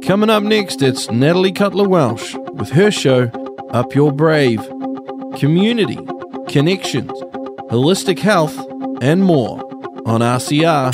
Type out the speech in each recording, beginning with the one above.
Coming up next, it's Natalie Cutler Welsh with her show, Up Your Brave. Community, connections, holistic health, and more on RCR,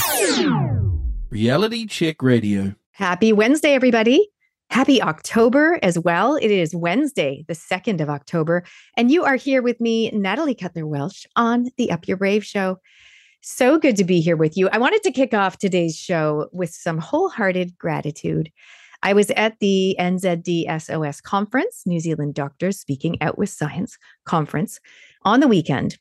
Reality Check Radio. Happy Wednesday, everybody. Happy October as well. It is Wednesday, the 2nd of October, and you are here with me, Natalie Cutler Welsh, on the Up Your Brave show. So good to be here with you. I wanted to kick off today's show with some wholehearted gratitude. I was at the NZD-SOS conference, New Zealand Doctors Speaking Out with Science conference, on the weekend.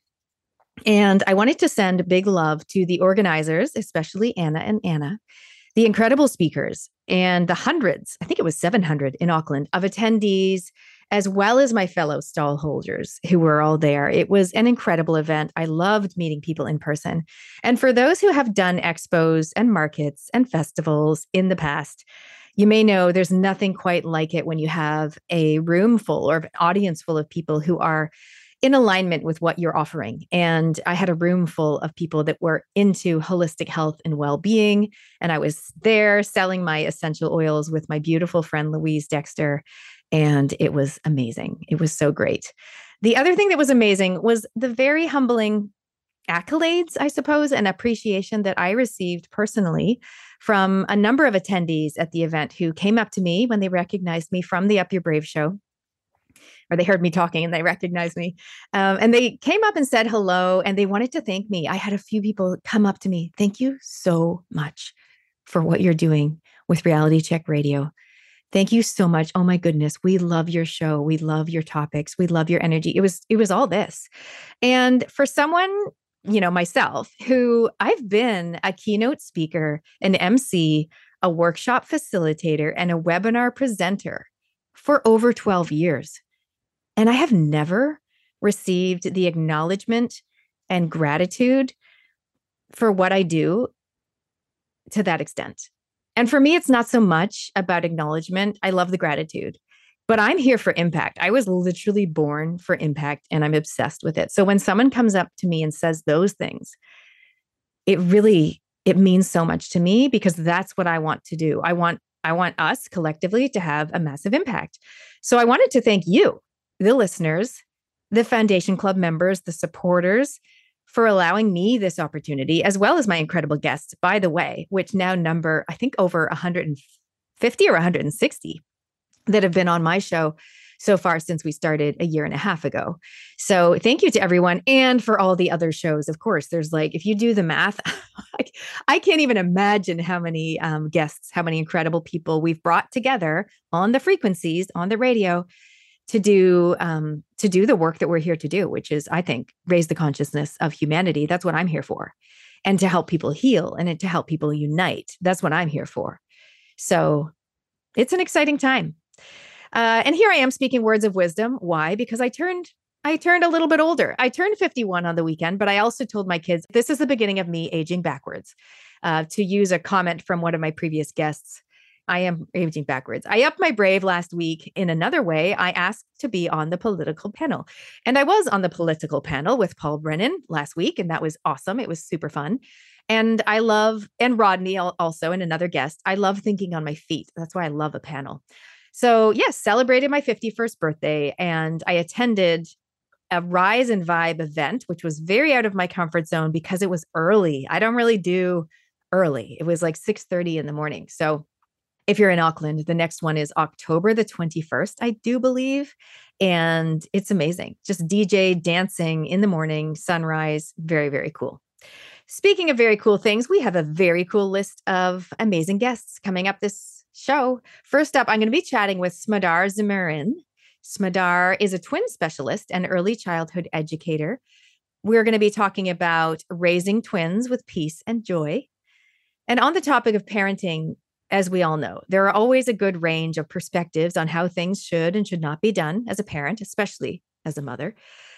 And I wanted to send big love to the organizers, especially Anna and Anna, the incredible speakers, and the hundreds, I think it was 700 in Auckland, of attendees, as well as my fellow stall holders who were all there. It was an incredible event. I loved meeting people in person. And for those who have done expos and markets and festivals in the past, you may know there's nothing quite like it when you have a room full or an audience full of people who are in alignment with what you're offering. And I had a room full of people that were into holistic health and well-being. And I was there selling my essential oils with my beautiful friend, Louise Dexter. And it was amazing. It was so great. The other thing that was amazing was the very humbling accolades, I suppose, and appreciation that I received personally from a number of attendees at the event who came up to me when they recognized me from the Up Your Brave show, or they heard me talking and they recognized me. And they came up and said hello, and they wanted to thank me. I had a few people come up to me. Thank you so much for what you're doing with Reality Check Radio. Thank you so much. Oh my goodness. We love your show. We love your topics. We love your energy. It was all this. And for someone, myself, who I've been a keynote speaker, an MC, a workshop facilitator, and a webinar presenter for over 12 years. And I have never received the acknowledgement and gratitude for what I do to that extent. And for me, it's not so much about acknowledgement. I love the gratitude, but I'm here for impact. I was literally born for impact, and I'm obsessed with it. So when someone comes up to me and says those things, it means so much to me, because that's what I want to do. I want us collectively to have a massive impact. So I wanted to thank you, the listeners, the Foundation Club members, the supporters, for allowing me this opportunity, as well as my incredible guests, by the way, which now number, I think, over 150 or 160 that have been on my show so far since we started a year and a half ago. So thank you to everyone, and for all the other shows. Of course, there's if you do the math, I can't even imagine how many guests, how many incredible people we've brought together on the frequencies, on the radio, to do the work that we're here to do, which is, I think, raise the consciousness of humanity. That's what I'm here for. And to help people heal and to help people unite. That's what I'm here for. So it's an exciting time. And here I am speaking words of wisdom. Why? Because I turned a little bit older. I turned 51 on the weekend, but I also told my kids, this is the beginning of me aging backwards. To use a comment from one of my previous guests, I am aging backwards. I upped my brave last week in another way. I asked to be on the political panel. And I was on the political panel with Paul Brennan last week, and that was awesome. It was super fun. And and Rodney also, and another guest, I love thinking on my feet. That's why I love a panel. So yes, celebrated my 51st birthday, and I attended a Rise and Vibe event, which was very out of my comfort zone because it was early. I don't really do early. It was 6:30 in the morning. So if you're in Auckland, the next one is October the 21st, I do believe. And it's amazing. Just DJ dancing in the morning, sunrise, very, very cool. Speaking of very cool things, we have a very cool list of amazing guests coming up this show. First up, I'm going to be chatting with Smadar Zemirin. Smadar is a twin specialist and early childhood educator. We're going to be talking about raising twins with peace and joy. And on the topic of parenting, as we all know, there are always a good range of perspectives on how things should and should not be done as a parent, especially as a mother.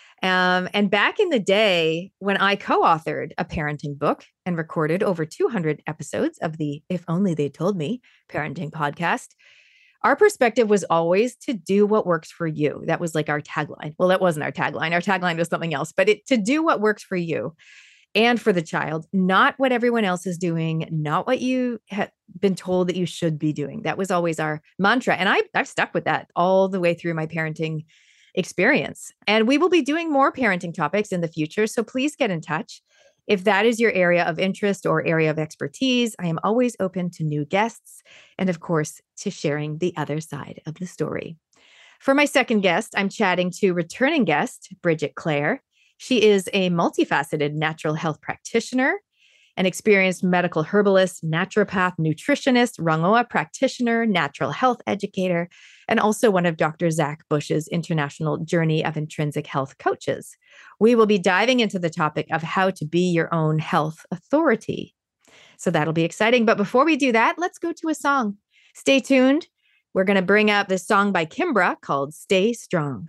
And back in the day when I co-authored a parenting book and recorded over 200 episodes of the If Only They Told Me parenting podcast, our perspective was always to do what works for you. That was our tagline. Well, that wasn't our tagline. Our tagline was something else, but to do what works for you. and for the child, not what everyone else is doing, not what you have been told that you should be doing. That was always our mantra. And I've stuck with that all the way through my parenting experience. And we will be doing more parenting topics in the future. So please get in touch. If that is your area of interest or area of expertise, I am always open to new guests and, of course, to sharing the other side of the story. For my second guest, I'm chatting to returning guest, Bridget Clare. She is a multifaceted natural health practitioner, an experienced medical herbalist, naturopath, nutritionist, Rangoa practitioner, natural health educator, and also one of Dr. Zach Bush's International Journey of Intrinsic Health coaches. We will be diving into the topic of how to be your own health authority. So that'll be exciting. But before we do that, let's go to a song. Stay tuned. We're going to bring up this song by Kimbra called Stay Strong.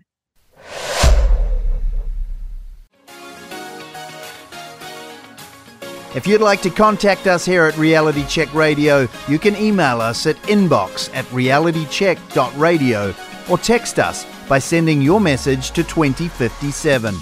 If you'd like to contact us here at Reality Check Radio, you can email us at inbox@realitycheck.radio or text us by sending your message to 2057.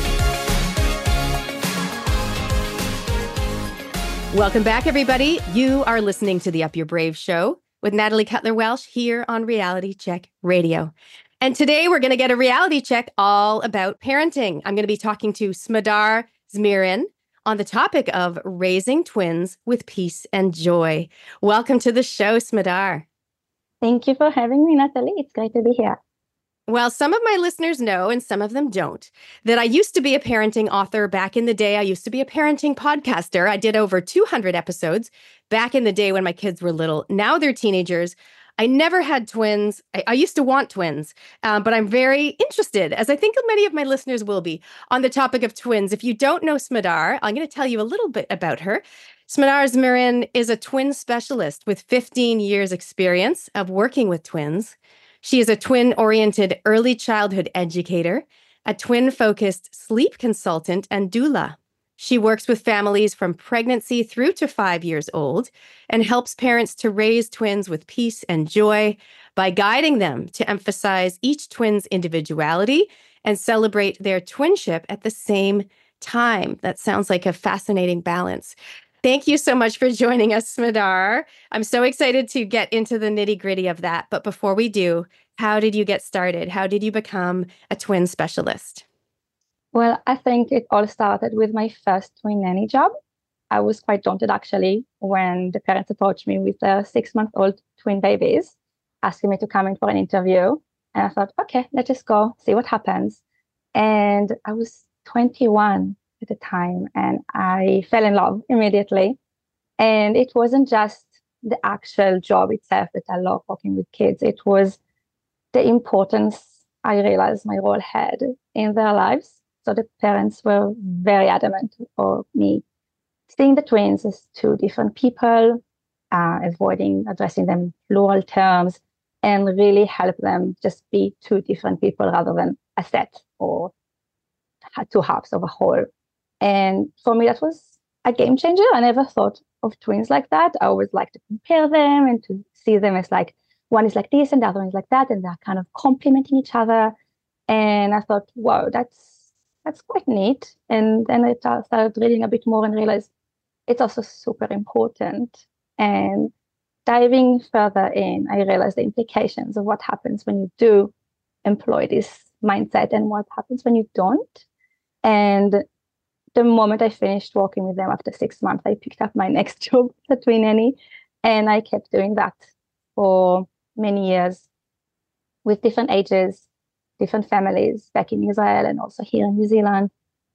Welcome back, everybody. You are listening to the Up Your Brave show with Natalie Cutler-Welsh here on Reality Check Radio. And today we're going to get a reality check all about parenting. I'm going to be talking to Smadar Zmirin on the topic of raising twins with peace and joy. Welcome to the show, Smadar. Thank you for having me, Natalie. It's great to be here. Well, some of my listeners know, and some of them don't, that I used to be a parenting author back in the day. I used to be a parenting podcaster. I did over 200 episodes back in the day when my kids were little. Now they're teenagers. I never had twins. I used to want twins, but I'm very interested, as I think many of my listeners will be, on the topic of twins. If you don't know Smadar, I'm going to tell you a little bit about her. Smadar Zmirin is a twin specialist with 15 years experience of working with twins. She is a twin-oriented early childhood educator, a twin-focused sleep consultant, and doula. She works with families from pregnancy through to 5 years old and helps parents to raise twins with peace and joy by guiding them to emphasize each twin's individuality and celebrate their twinship at the same time. That sounds like a fascinating balance. Thank you so much for joining us, Smadar. I'm so excited to get into the nitty-gritty of that. But before we do, how did you get started? How did you become a twin specialist? Well, I think it all started with my first twin nanny job. I was quite daunted, actually, when the parents approached me with their 6-month-old twin babies, asking me to come in for an interview. And I thought, okay, let's just go, see what happens. And I was 21 at the time, and I fell in love immediately. And it wasn't just the actual job itself that I love working with kids. It was the importance I realized my role had in their lives. So the parents were very adamant for me seeing the twins as two different people, avoiding addressing them in plural terms, and really help them just be two different people rather than a set or two halves of a whole. And for me, that was a game changer. I never thought of twins like that. I always like to compare them and to see them as like, one is like this and the other one is like that, and they're kind of complementing each other. And I thought, wow, that's quite neat. And then I started reading a bit more and realized it's also super important. And diving further in, I realized the implications of what happens when you do employ this mindset and what happens when you don't. And the moment I finished working with them after 6 months, I picked up my next job at Twin Nanny, and I kept doing that for many years with different ages, different families back in Israel and also here in New Zealand.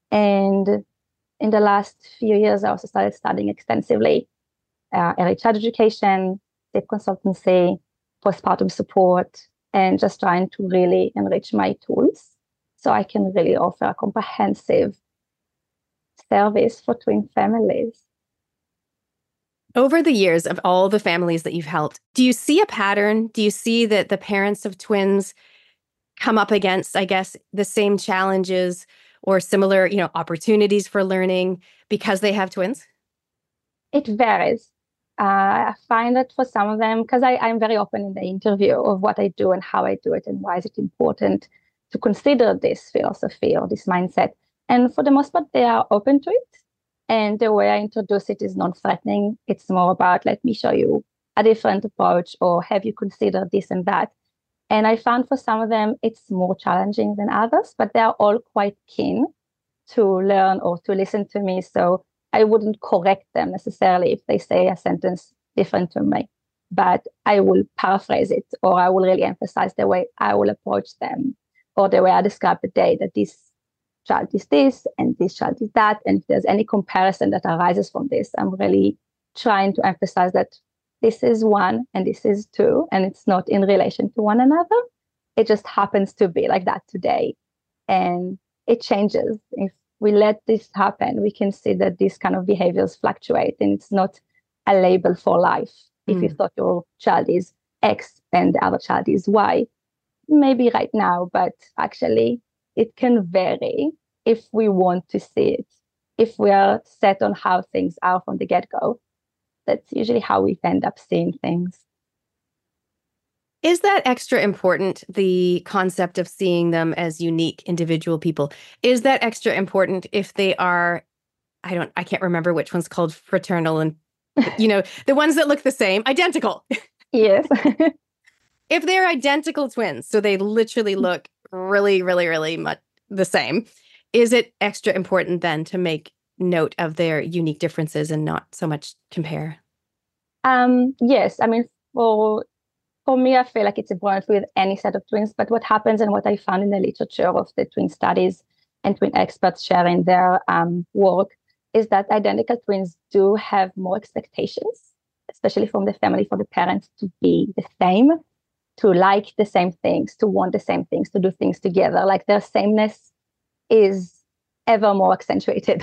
And in the last few years, I also started studying extensively early child education, sleep consultancy, postpartum support, and just trying to really enrich my tools so I can really offer a comprehensive service for twin families. Over the years of all the families that you've helped, do you see a pattern? Do you see that the parents of twins come up against, I guess, the same challenges or similar, opportunities for learning because they have twins? It varies. I find that for some of them, because I'm very open in the interview of what I do and how I do it and why is it important to consider this philosophy or this mindset. And for the most part, they are open to it. And the way I introduce it is non-threatening. It's more about, let me show you a different approach, or have you considered this and that? And I found for some of them, it's more challenging than others, but they're all quite keen to learn or to listen to me. So I wouldn't correct them necessarily if they say a sentence different to me, but I will paraphrase it, or I will really emphasize the way I will approach them, or the way I describe the day, that this child is this and this child is that. And if there's any comparison that arises from this, I'm really trying to emphasize that this is one and this is two, and it's not in relation to one another. It just happens to be like that today. And it changes. If we let this happen, we can see that these kind of behaviors fluctuate, and it's not a label for life. If you thought your child is X and the other child is Y, maybe right now, but actually it can vary if we want to see it. If we are set on how things are from the get-go, that's usually how we end up seeing things. Is that extra important, the concept of seeing them as unique individual people? Is that extra important if they are, I can't remember which one's called fraternal and, the ones that look the same, identical. Yes. If they're identical twins, so they literally look really, really, really much the same, is it extra important then to make note of their unique differences and not so much compare? Yes. I mean, for me, I feel like it's important with any set of twins, but what happens and what I found in the literature of the twin studies and twin experts sharing their work is that identical twins do have more expectations, especially from the family, for the parents to be the same, to like the same things, to want the same things, to do things together. Like their sameness is ever more accentuated.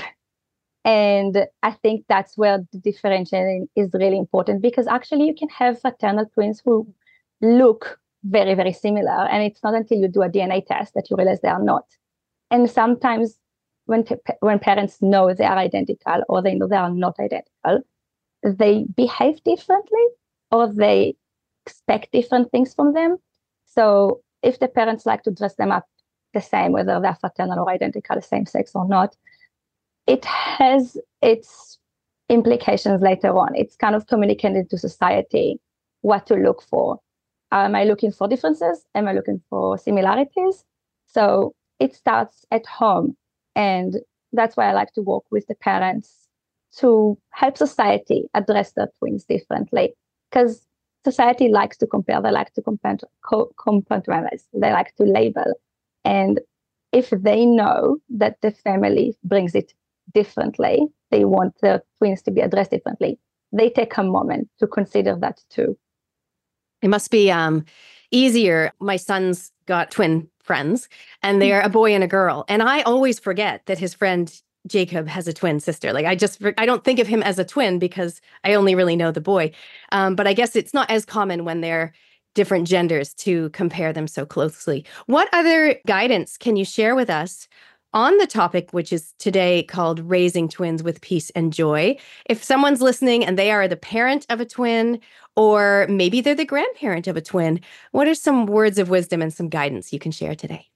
And I think that's where the differentiating is really important, because actually you can have fraternal twins who look very, very similar. And it's not until you do a DNA test that you realize they are not. And sometimes when parents know they are identical, or they know they are not identical, they behave differently, or they expect different things from them. So if the parents like to dress them up the same, whether they're fraternal or identical, same sex or not, it has its implications later on. It's kind of communicated to society what to look for. Am I looking for differences? Am I looking for similarities? So it starts at home. And that's why I like to work with the parents to help society address their twins differently. Because society likes to compare, they like to compartmentalize, they like to label. And if they know that the family brings it differently, they want their twins to be addressed differently, they take a moment to consider that too. It must be easier. My son's got twin friends, and they're a boy and a girl. And I always forget that his friend Jacob has a twin sister. Like I don't think of him as a twin because I only really know the boy. But I guess it's not as common when they're different genders to compare them so closely. What other guidance can you share with us on the topic, which is today called Raising Twins with Peace and Joy? If someone's listening and they are the parent of a twin, or maybe they're the grandparent of a twin, what are some words of wisdom and some guidance you can share today?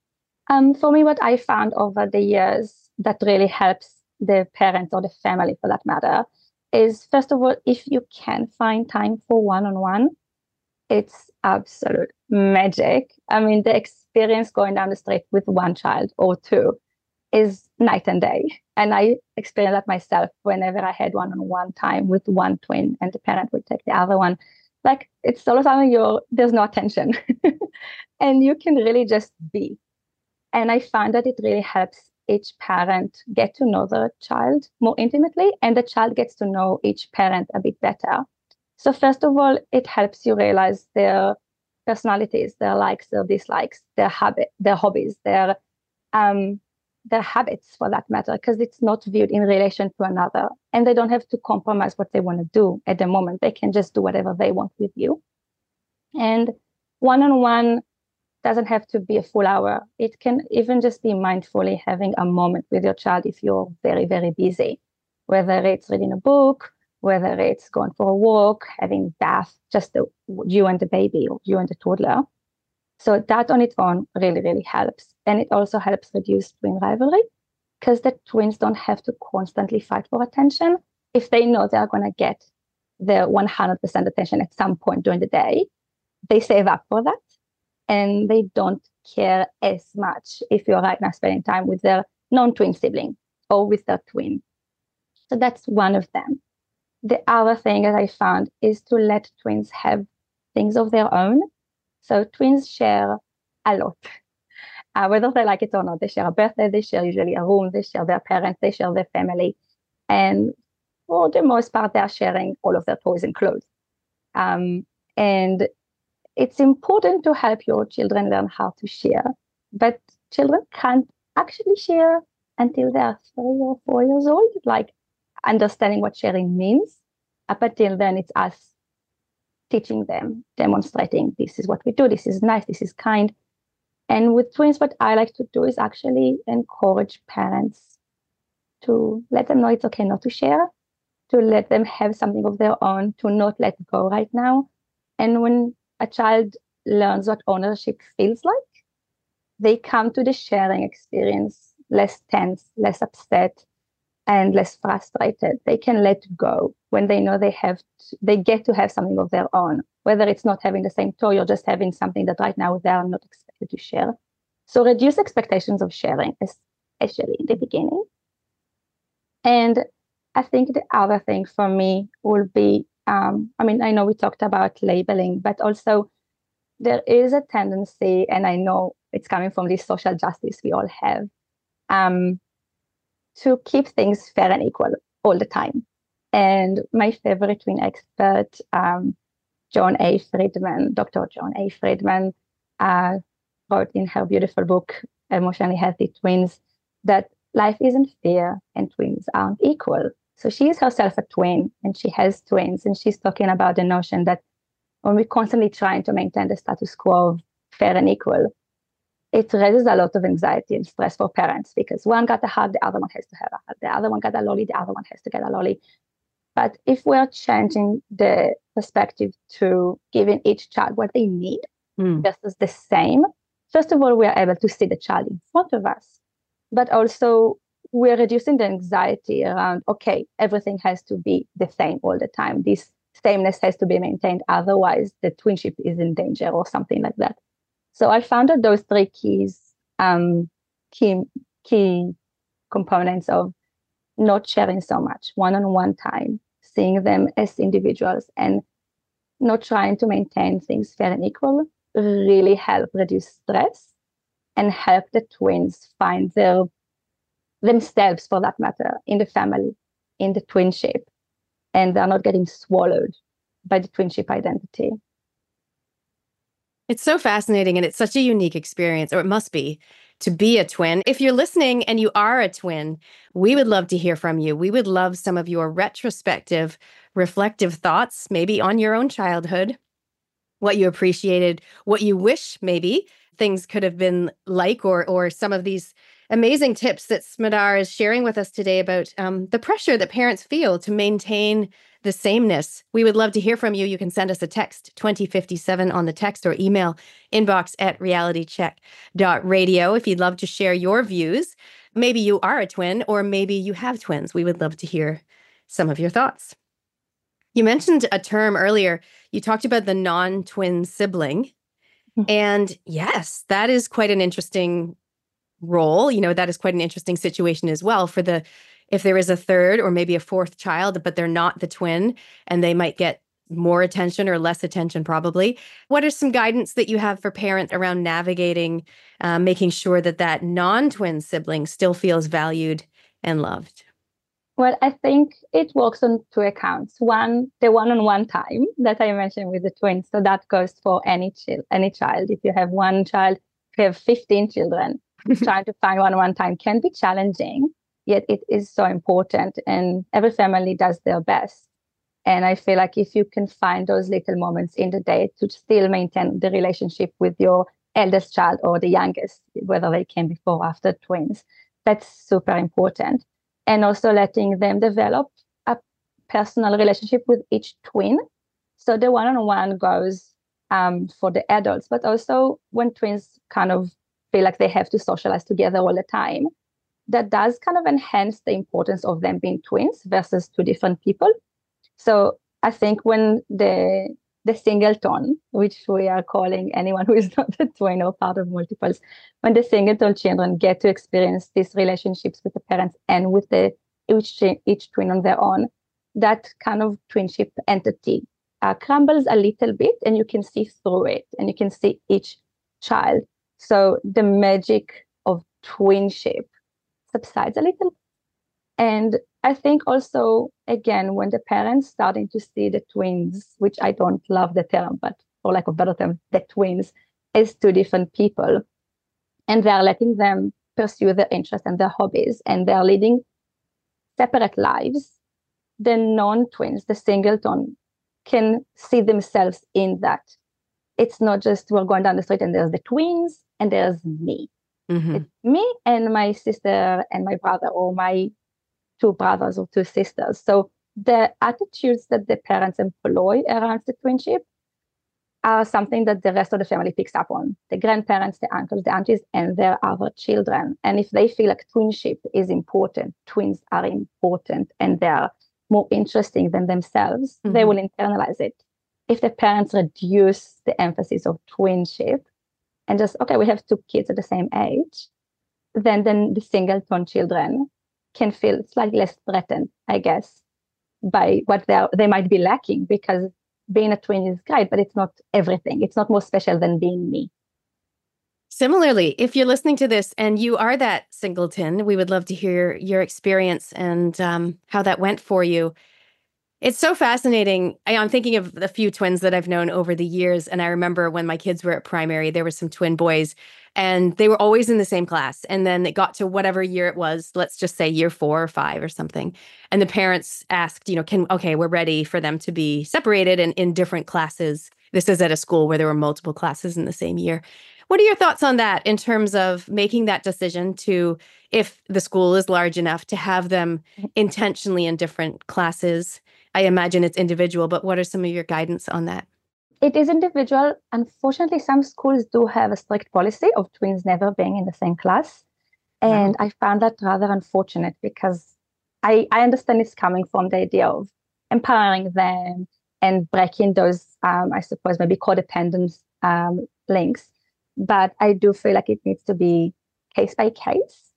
For me, what I found over the years that really helps the parents, or the family for that matter, is, first of all, if you can find time for one-on-one, it's absolute magic. I mean, the experience going down the street with one child or two is night and day. And I experienced that myself whenever I had one-on-one time with one twin and the parent would take the other one. Like, it's all of a sudden there's no attention and you can really just be. And I find that it really helps each parent get to know the child more intimately, and the child gets to know each parent a bit better. So first of all, it helps you realize their personalities, their likes, their dislikes, their hobbies, their habits for that matter, because it's not viewed in relation to another. And they don't have to compromise what they want to do at the moment. They can just do whatever they want with you. And one-on-one doesn't have to be a full hour. It can even just be mindfully having a moment with your child if you're very, very busy, whether it's reading a book, whether it's going for a walk, having bath, just you and the baby or you and the toddler. So that on its own really, really helps. And it also helps reduce twin rivalry, because the twins don't have to constantly fight for attention. If they know they're going to get their 100% attention at some point during the day, they save up for that, and they don't care as much if you're right now spending time with their non-twin sibling or with their twin. So that's one of them. The other thing that I found is to let twins have things of their own. So twins share a lot. Whether they like it or not, they share a birthday, they share usually a room, they share their parents, they share their family. And for the most part, they're sharing all of their toys and clothes. And it's important to help your children learn how to share. But children can't actually share until they're 3 or 4 years old, like understanding what sharing means. Up until then, it's us teaching them, demonstrating this is what we do, this is nice, this is kind. And with twins, what I like to do is actually encourage parents to let them know it's okay not to share, to let them have something of their own, to not let go right now. And when a child learns what ownership feels like, they come to the sharing experience less tense, less upset, and less frustrated. They can let go when they know they get to have something of their own, whether it's not having the same toy or just having something that right now they are not expected to share. So reduce expectations of sharing, especially in the beginning. And I think the other thing for me will be, I know we talked about labeling, but also there is a tendency, and I know it's coming from this social justice we all have, to keep things fair and equal all the time. And my favorite twin expert, Dr. John A. Friedman, wrote in her beautiful book, Emotionally Healthy Twins, that life isn't fair and twins aren't equal. So she is herself a twin and she has twins. And she's talking about the notion that when we're constantly trying to maintain the status quo of fair and equal, it raises a lot of anxiety and stress for parents because one got a hug, the other one has to have a hug. The other one got a lolly, the other one has to get a lolly. But if we're changing the perspective to giving each child what they need, just as the same, first of all, we are able to see the child in front of us, but also we're reducing the anxiety around, okay, everything has to be the same all the time. This sameness has to be maintained. Otherwise, the twinship is in danger or something like that. So I found that those three key components of not sharing so much, one-on-one time, seeing them as individuals, and not trying to maintain things fair and equal really help reduce stress and help the twins find themselves, for that matter, in the family, in the twinship, and they're not getting swallowed by the twinship identity. It's so fascinating, and it's such a unique experience, or it must be, to be a twin. If you're listening and you are a twin, we would love to hear from you. We would love some of your retrospective, reflective thoughts, maybe on your own childhood, what you appreciated, what you wish maybe things could have been like, or some of these amazing tips that Smadar is sharing with us today about the pressure that parents feel to maintain the sameness. We would love to hear from you. You can send us a text, 2057 on the text, or email inbox@realitycheck.radio if you'd love to share your views. Maybe you are a twin, or maybe you have twins. We would love to hear some of your thoughts. You mentioned a term earlier. You talked about the non-twin sibling. And yes, that is quite an interesting role. That is quite an interesting situation as well if there is a third or maybe a fourth child, but they're not the twin, and they might get more attention or less attention probably. What are some guidance that you have for parents around navigating, making sure that non-twin sibling still feels valued and loved? Well, I think it works on two accounts. One, the one-on-one time that I mentioned with the twins. So that goes for any child. If you have one child, if you have 15 children, trying to find one-on-one time can be challenging, yet it is so important. And every family does their best. And I feel like if you can find those little moments in the day to still maintain the relationship with your eldest child or the youngest, whether they came before or after twins, that's super important. And also letting them develop a personal relationship with each twin. So the one-on-one goes for the adults, but also when twins kind of feel like they have to socialize together all the time, that does kind of enhance the importance of them being twins versus two different people. So I think when the singleton, which we are calling anyone who is not a twin or part of multiples, when the singleton children get to experience these relationships with the parents and with each twin on their own, that kind of twinship entity crumbles a little bit, and you can see through it, and you can see each child. So the magic of twinship subsides a little. And I think also, again, when the parents starting to see the twins, which I don't love the term, but for lack of a better term, the twins as two different people, and they're letting them pursue their interests and their hobbies, and they're leading separate lives, the non-twins, the singleton, can see themselves in that. It's not just we're going down the street and there's the twins and there's me. Mm-hmm. It's me and my sister and my brother, or my two brothers or two sisters. So the attitudes that the parents employ around the twinship are something that the rest of the family picks up on. The grandparents, the uncles, the aunties, and their other children. And if they feel like twinship is important, twins are important, and they're more interesting than themselves, Mm-hmm. they will internalize it. If the parents reduce the emphasis of twinship and just, okay, we have two kids at the same age, then the singleton children can feel slightly less threatened, I guess, by what they might be lacking, because being a twin is great, but it's not everything. It's not more special than being me. Similarly, if you're listening to this and you are that singleton, we would love to hear your experience and how that went for you. It's so fascinating. I'm thinking of a few twins that I've known over the years. And I remember when my kids were at primary, there were some twin boys and they were always in the same class. And then it got to whatever year it was, let's just say year 4 or 5 or something. And the parents asked, we're ready for them to be separated and in different classes. This is at a school where there were multiple classes in the same year. What are your thoughts on that in terms of making that decision to, if the school is large enough, to have them intentionally in different classes? I imagine it's individual, but what are some of your guidance on that? It is individual. Unfortunately, some schools do have a strict policy of twins never being in the same class. And I found that rather unfortunate, because I understand it's coming from the idea of empowering them and breaking those, I suppose, maybe codependent links. But I do feel like it needs to be case by case.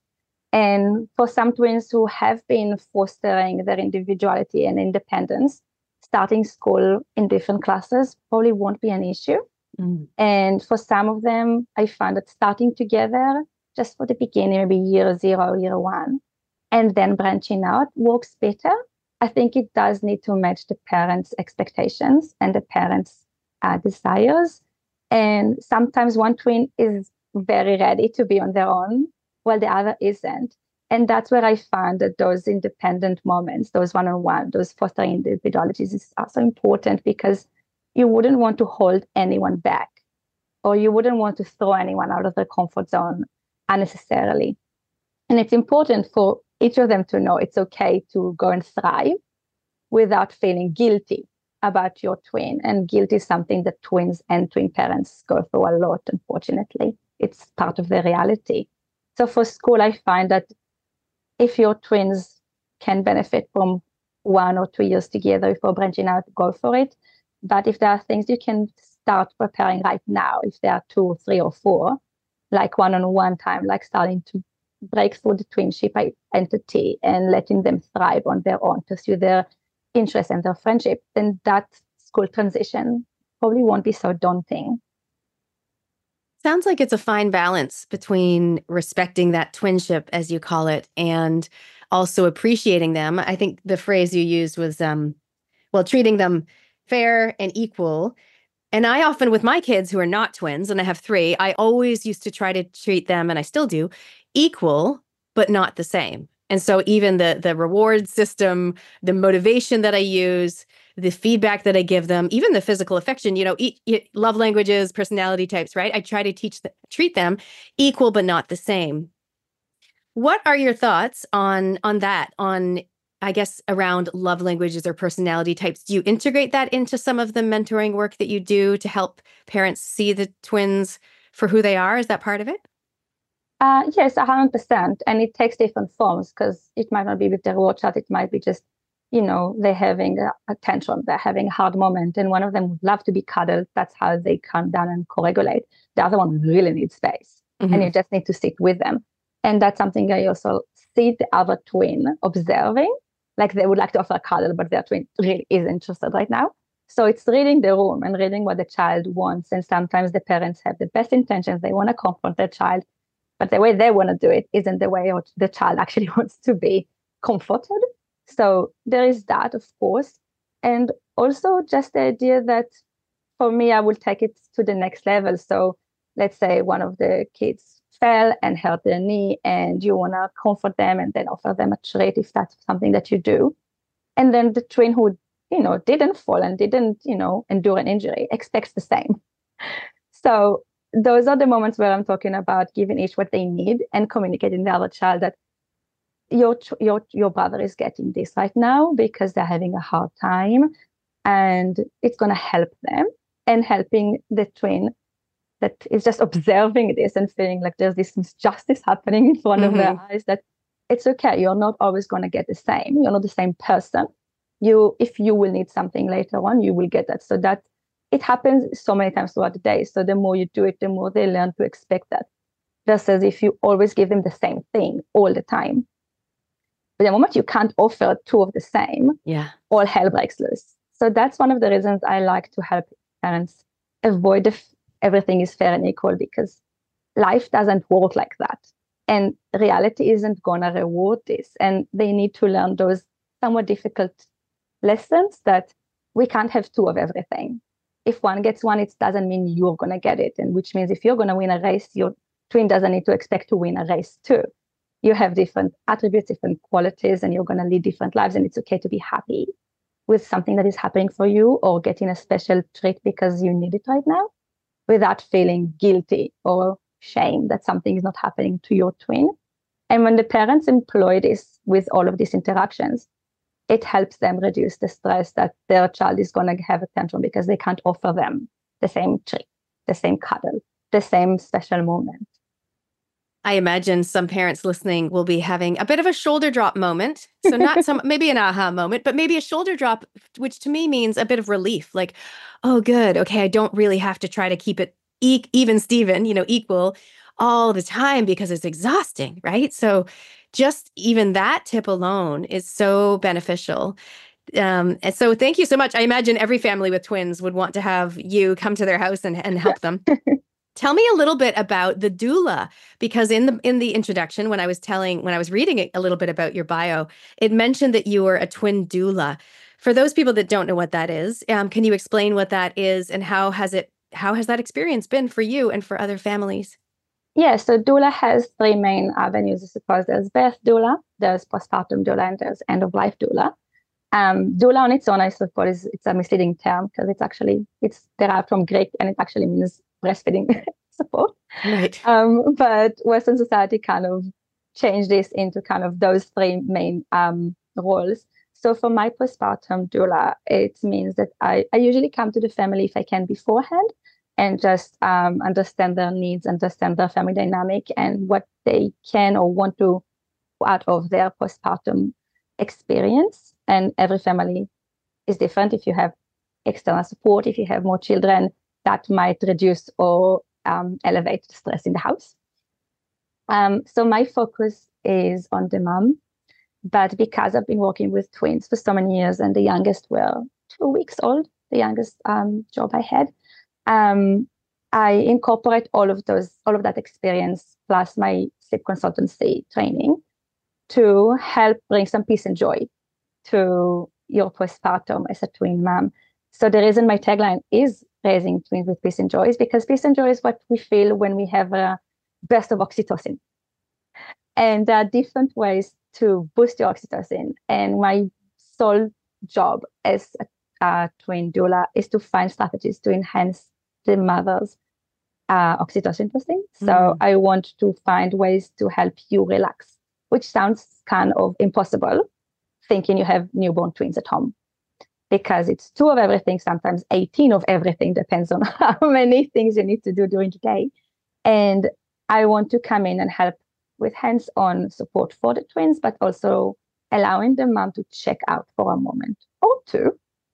And for some twins who have been fostering their individuality and independence, starting school in different classes probably won't be an issue. Mm. And for some of them, I found that starting together just for the beginning, maybe year 0, year 1, and then branching out works better. I think it does need to match the parents' expectations and the parents' desires. And sometimes one twin is very ready to be on their own, while the other isn't. And that's where I found that those independent moments, those one-on-one, those fostering individualities is also important, because you wouldn't want to hold anyone back, or you wouldn't want to throw anyone out of their comfort zone unnecessarily. And it's important for each of them to know it's okay to go and thrive without feeling guilty about your twin. And guilt is something that twins and twin parents go through a lot, unfortunately. It's part of the reality. So for school, I find that if your twins can benefit from 1 or 2 years together before branching out, go for it. But if there are things you can start preparing right now, if there are 2, 3, or 4, like one-on-one time, like starting to break through the twinship entity and letting them thrive on their own, pursue their interest and their friendship, then that school transition probably won't be so daunting. Sounds like it's a fine balance between respecting that twinship, as you call it, and also appreciating them. I think the phrase you used was, treating them fair and equal. And I often, with my kids who are not twins, and I have 3, I always used to try to treat them, and I still do, equal, but not the same. And so even the reward system, the motivation that I use, the feedback that I give them, even the physical affection, love languages, personality types, right? I try to treat them equal, but not the same. What are your thoughts on that, I guess, around love languages or personality types? Do you integrate that into some of the mentoring work that you do to help parents see the twins for who they are? Is that part of it? Yes, 100%. And it takes different forms because it might not be with the reward chart. It might be just, they're having a tension, they're having a hard moment, and one of them would love to be cuddled. That's how they calm down and co-regulate. The other one really needs space, and you just need to sit with them. And that's something I also see the other twin observing. Like they would like to offer a cuddle, but their twin really is interested right now. So it's reading the room and reading what the child wants. And sometimes the parents have the best intentions. They want to confront their child, but the way they want to do it isn't the way the child actually wants to be comforted. So there is that, of course. And also just the idea that for me, I will take it to the next level. So let's say one of the kids fell and hurt their knee, and you want to comfort them and then offer them a treat if that's something that you do. And then the twin who, didn't fall and didn't, endure an injury expects the same. So those are the moments where I'm talking about giving each what they need and communicating to the other child that your brother is getting this right now because they're having a hard time, and it's going to help them, and helping the twin that is just observing this and feeling like there's this injustice happening in front of their eyes, that it's okay. You're not always going to get the same. You're not the same person. If you will need something later on, you will get that. So that it happens so many times throughout the day. So the more you do it, the more they learn to expect that. Versus if you always give them the same thing all the time. But the moment you can't offer two of the same, all hell breaks loose. So that's one of the reasons I like to help parents avoid everything is fair and equal, because life doesn't work like that. And reality isn't going to reward this. And they need to learn those somewhat difficult lessons that we can't have two of everything. If one gets one, it doesn't mean you're going to get it. And which means if you're going to win a race, your twin doesn't need to expect to win a race too. You have different attributes, different qualities, and you're going to lead different lives. And it's okay to be happy with something that is happening for you, or getting a special treat because you need it right now, without feeling guilty or shame that something is not happening to your twin. And when the parents employ this with all of these interactions, it helps them reduce the stress that their child is going to have a tantrum because they can't offer them the same treat, the same cuddle, the same special moment. I imagine some parents listening will be having a bit of a shoulder drop moment. So not maybe an aha moment, but maybe a shoulder drop, which to me means a bit of relief. Like, oh, good. Okay, I don't really have to try to keep it even Steven, equal all the time because it's exhausting, right? So just even that tip alone is so beneficial. And so thank you so much. I imagine every family with twins would want to have you come to their house and help them. Tell me a little bit about the doula, because in the introduction, when I was reading a little bit about your bio, it mentioned that you were a twin doula. For those people that don't know what that is, can you explain what that is, and how has that experience been for you and for other families? Yeah, so doula has three main avenues, I suppose. There's birth doula, there's postpartum doula, and there's end-of-life doula. Doula on its own, I suppose, it's a misleading term because it's derived from Greek, and it actually means breastfeeding support. Right. But Western society kind of changed this into kind of those three main roles. So for my postpartum doula, it means that I usually come to the family if I can beforehand, and just understand their needs, understand their family dynamic, and what they can or want to out of their postpartum experience. And every family is different. If you have external support, if you have more children, that might reduce or elevate the stress in the house. So my focus is on the mom, but because I've been working with twins for so many years, and the youngest were 2 weeks old, the youngest job I had, I incorporate all of that experience plus my sleep consultancy training to help bring some peace and joy to your postpartum as a twin mom. So the reason my tagline is raising twins with peace and joy is because peace and joy is what we feel when we have a burst of oxytocin. And there are different ways to boost your oxytocin. And my sole job as a twin doula is to find strategies to enhance the mother's oxytocin boosting. So I want to find ways to help you relax, which sounds kind of impossible, thinking you have newborn twins at home, because it's 2 of everything, sometimes 18 of everything, depends on how many things you need to do during the day. And I want to come in and help with hands-on support for the twins, but also allowing the mom to check out for a moment or two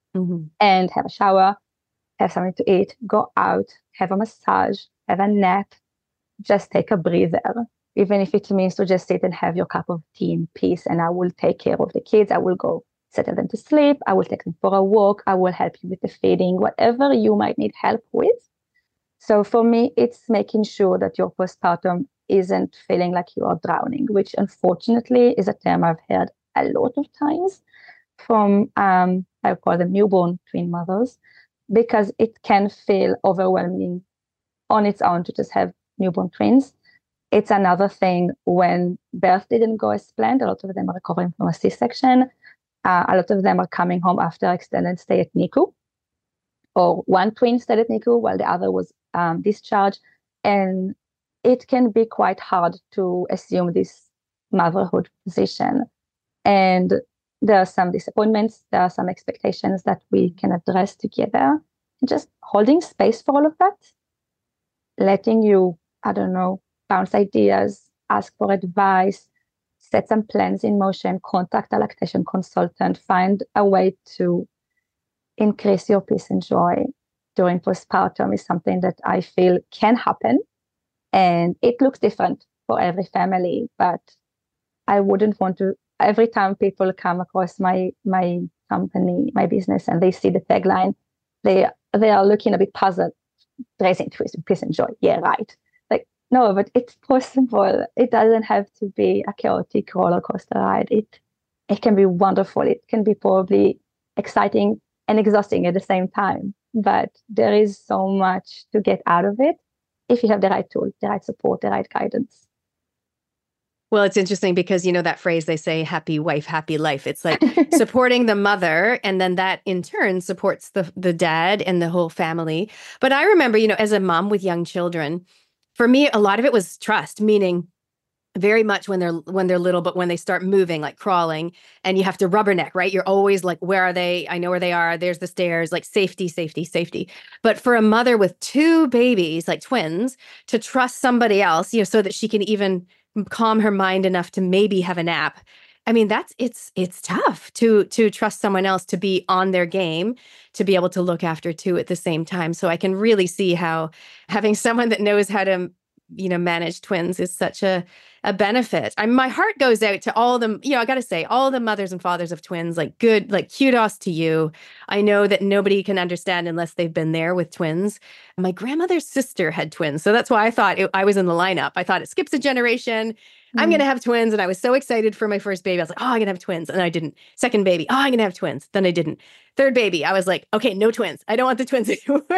and have a shower, have something to eat, go out, have a massage, have a nap, just take a breather. Even if it means to just sit and have your cup of tea in peace, and I will take care of the kids. I will go settle them to sleep. I will take them for a walk. I will help you with the feeding, whatever you might need help with. So for me, it's making sure that your postpartum isn't feeling like you are drowning, which unfortunately is a term I've heard a lot of times from, I call them newborn twin mothers, because it can feel overwhelming on its own to just have newborn twins. It's another thing when birth didn't go as planned. A lot of them are recovering from a C-section. A lot of them are coming home after extended stay at NICU, or one twin stayed at NICU while the other was discharged. And it can be quite hard to assume this motherhood position. And there are some disappointments, there are some expectations that we can address together. And just holding space for all of that, letting you, bounce ideas, ask for advice, set some plans in motion, contact a lactation consultant, find a way to increase your peace and joy during postpartum is something that I feel can happen. And it looks different for every family, but I wouldn't want to, every time people come across my company, my business, and they see the tagline, they are looking a bit puzzled. Raising peace and joy. Yeah, right. Like, no, but it's possible. It doesn't have to be a chaotic roller coaster ride. It can be wonderful. It can be probably exciting and exhausting at the same time. But there is so much to get out of it if you have the right tool, the right support, the right guidance. Well, it's interesting because, that phrase they say, happy wife, happy life. It's like supporting the mother, and then that in turn supports the dad and the whole family. But I remember, as a mom with young children, for me, a lot of it was trust, meaning very much when they're little, but when they start moving, like crawling, and you have to rubberneck, right? You're always like, where are they? I know where they are. There's the stairs, like safety, safety, safety. But for a mother with two babies, like twins, to trust somebody else, so that she can even calm her mind enough to maybe have a nap. I mean, it's tough to trust someone else to be on their game, to be able to look after two at the same time. So I can really see how having someone that knows how to, manage twins is such a benefit. My heart goes out to all them, I got to say, all the mothers and fathers of twins, like kudos to you. I know that nobody can understand unless they've been there with twins. My grandmother's sister had twins. So that's why I thought I was in the lineup. I thought it skips a generation. I'm going to have twins. And I was so excited for my first baby. I was like, oh, I'm going to have twins. And I didn't. Second baby, oh, I'm going to have twins. Then I didn't. Third baby, I was like, okay, no twins. I don't want the twins anymore.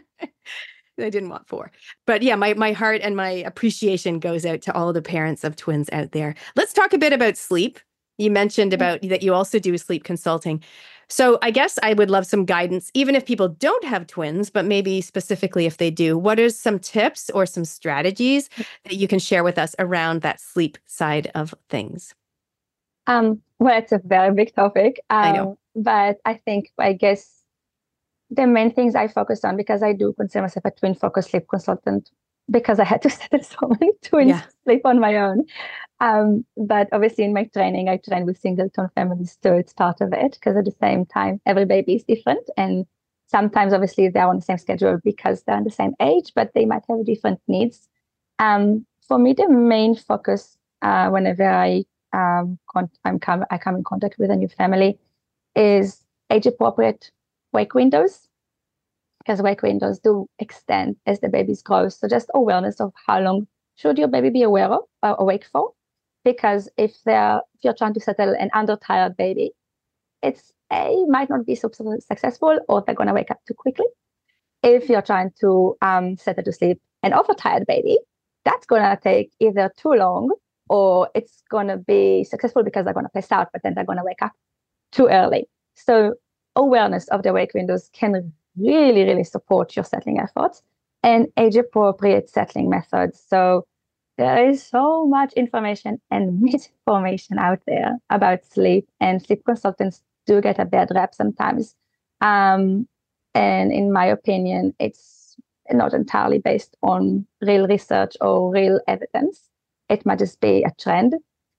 I didn't want 4. But yeah, my heart and my appreciation goes out to all the parents of twins out there. Let's talk a bit about sleep. You mentioned about that you also do sleep consulting. So I guess I would love some guidance, even if people don't have twins, but maybe specifically if they do. What are some tips or some strategies that you can share with us around that sleep side of things? Well, it's a very big topic. I know. But I guess the main things I focus on, because I do consider myself a twin-focused sleep consultant, because I had to settle so many twins to sleep on my own. But obviously in my training, I train with singleton families too. It's part of it, because at the same time, every baby is different. And sometimes obviously they're on the same schedule because they're in the same age, but they might have different needs. For me, the main focus whenever I come in contact with a new family is age-appropriate wake windows, because wake windows do extend as the babies grow. So just awareness of how long should your baby be awake for, because if you're trying to settle an undertired baby, it's might not be so successful, or they're going to wake up too quickly. If you're trying to settle to sleep an overtired baby, that's going to take either too long, or it's going to be successful because they're going to pass out, but then they're going to wake up too early. So awareness of the wake windows can really, really support your settling efforts, and age-appropriate settling methods. So there is so much information and misinformation out there about sleep, and sleep consultants do get a bad rap sometimes. And in my opinion, it's not entirely based on real research or real evidence. It might just be a trend.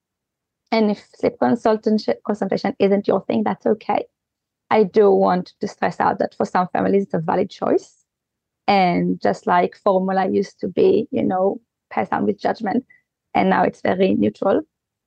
And if sleep consultation isn't your thing, that's okay. I do want to stress out that for some families, it's a valid choice. And just like formula used to be, passed down with judgment, and now it's very neutral.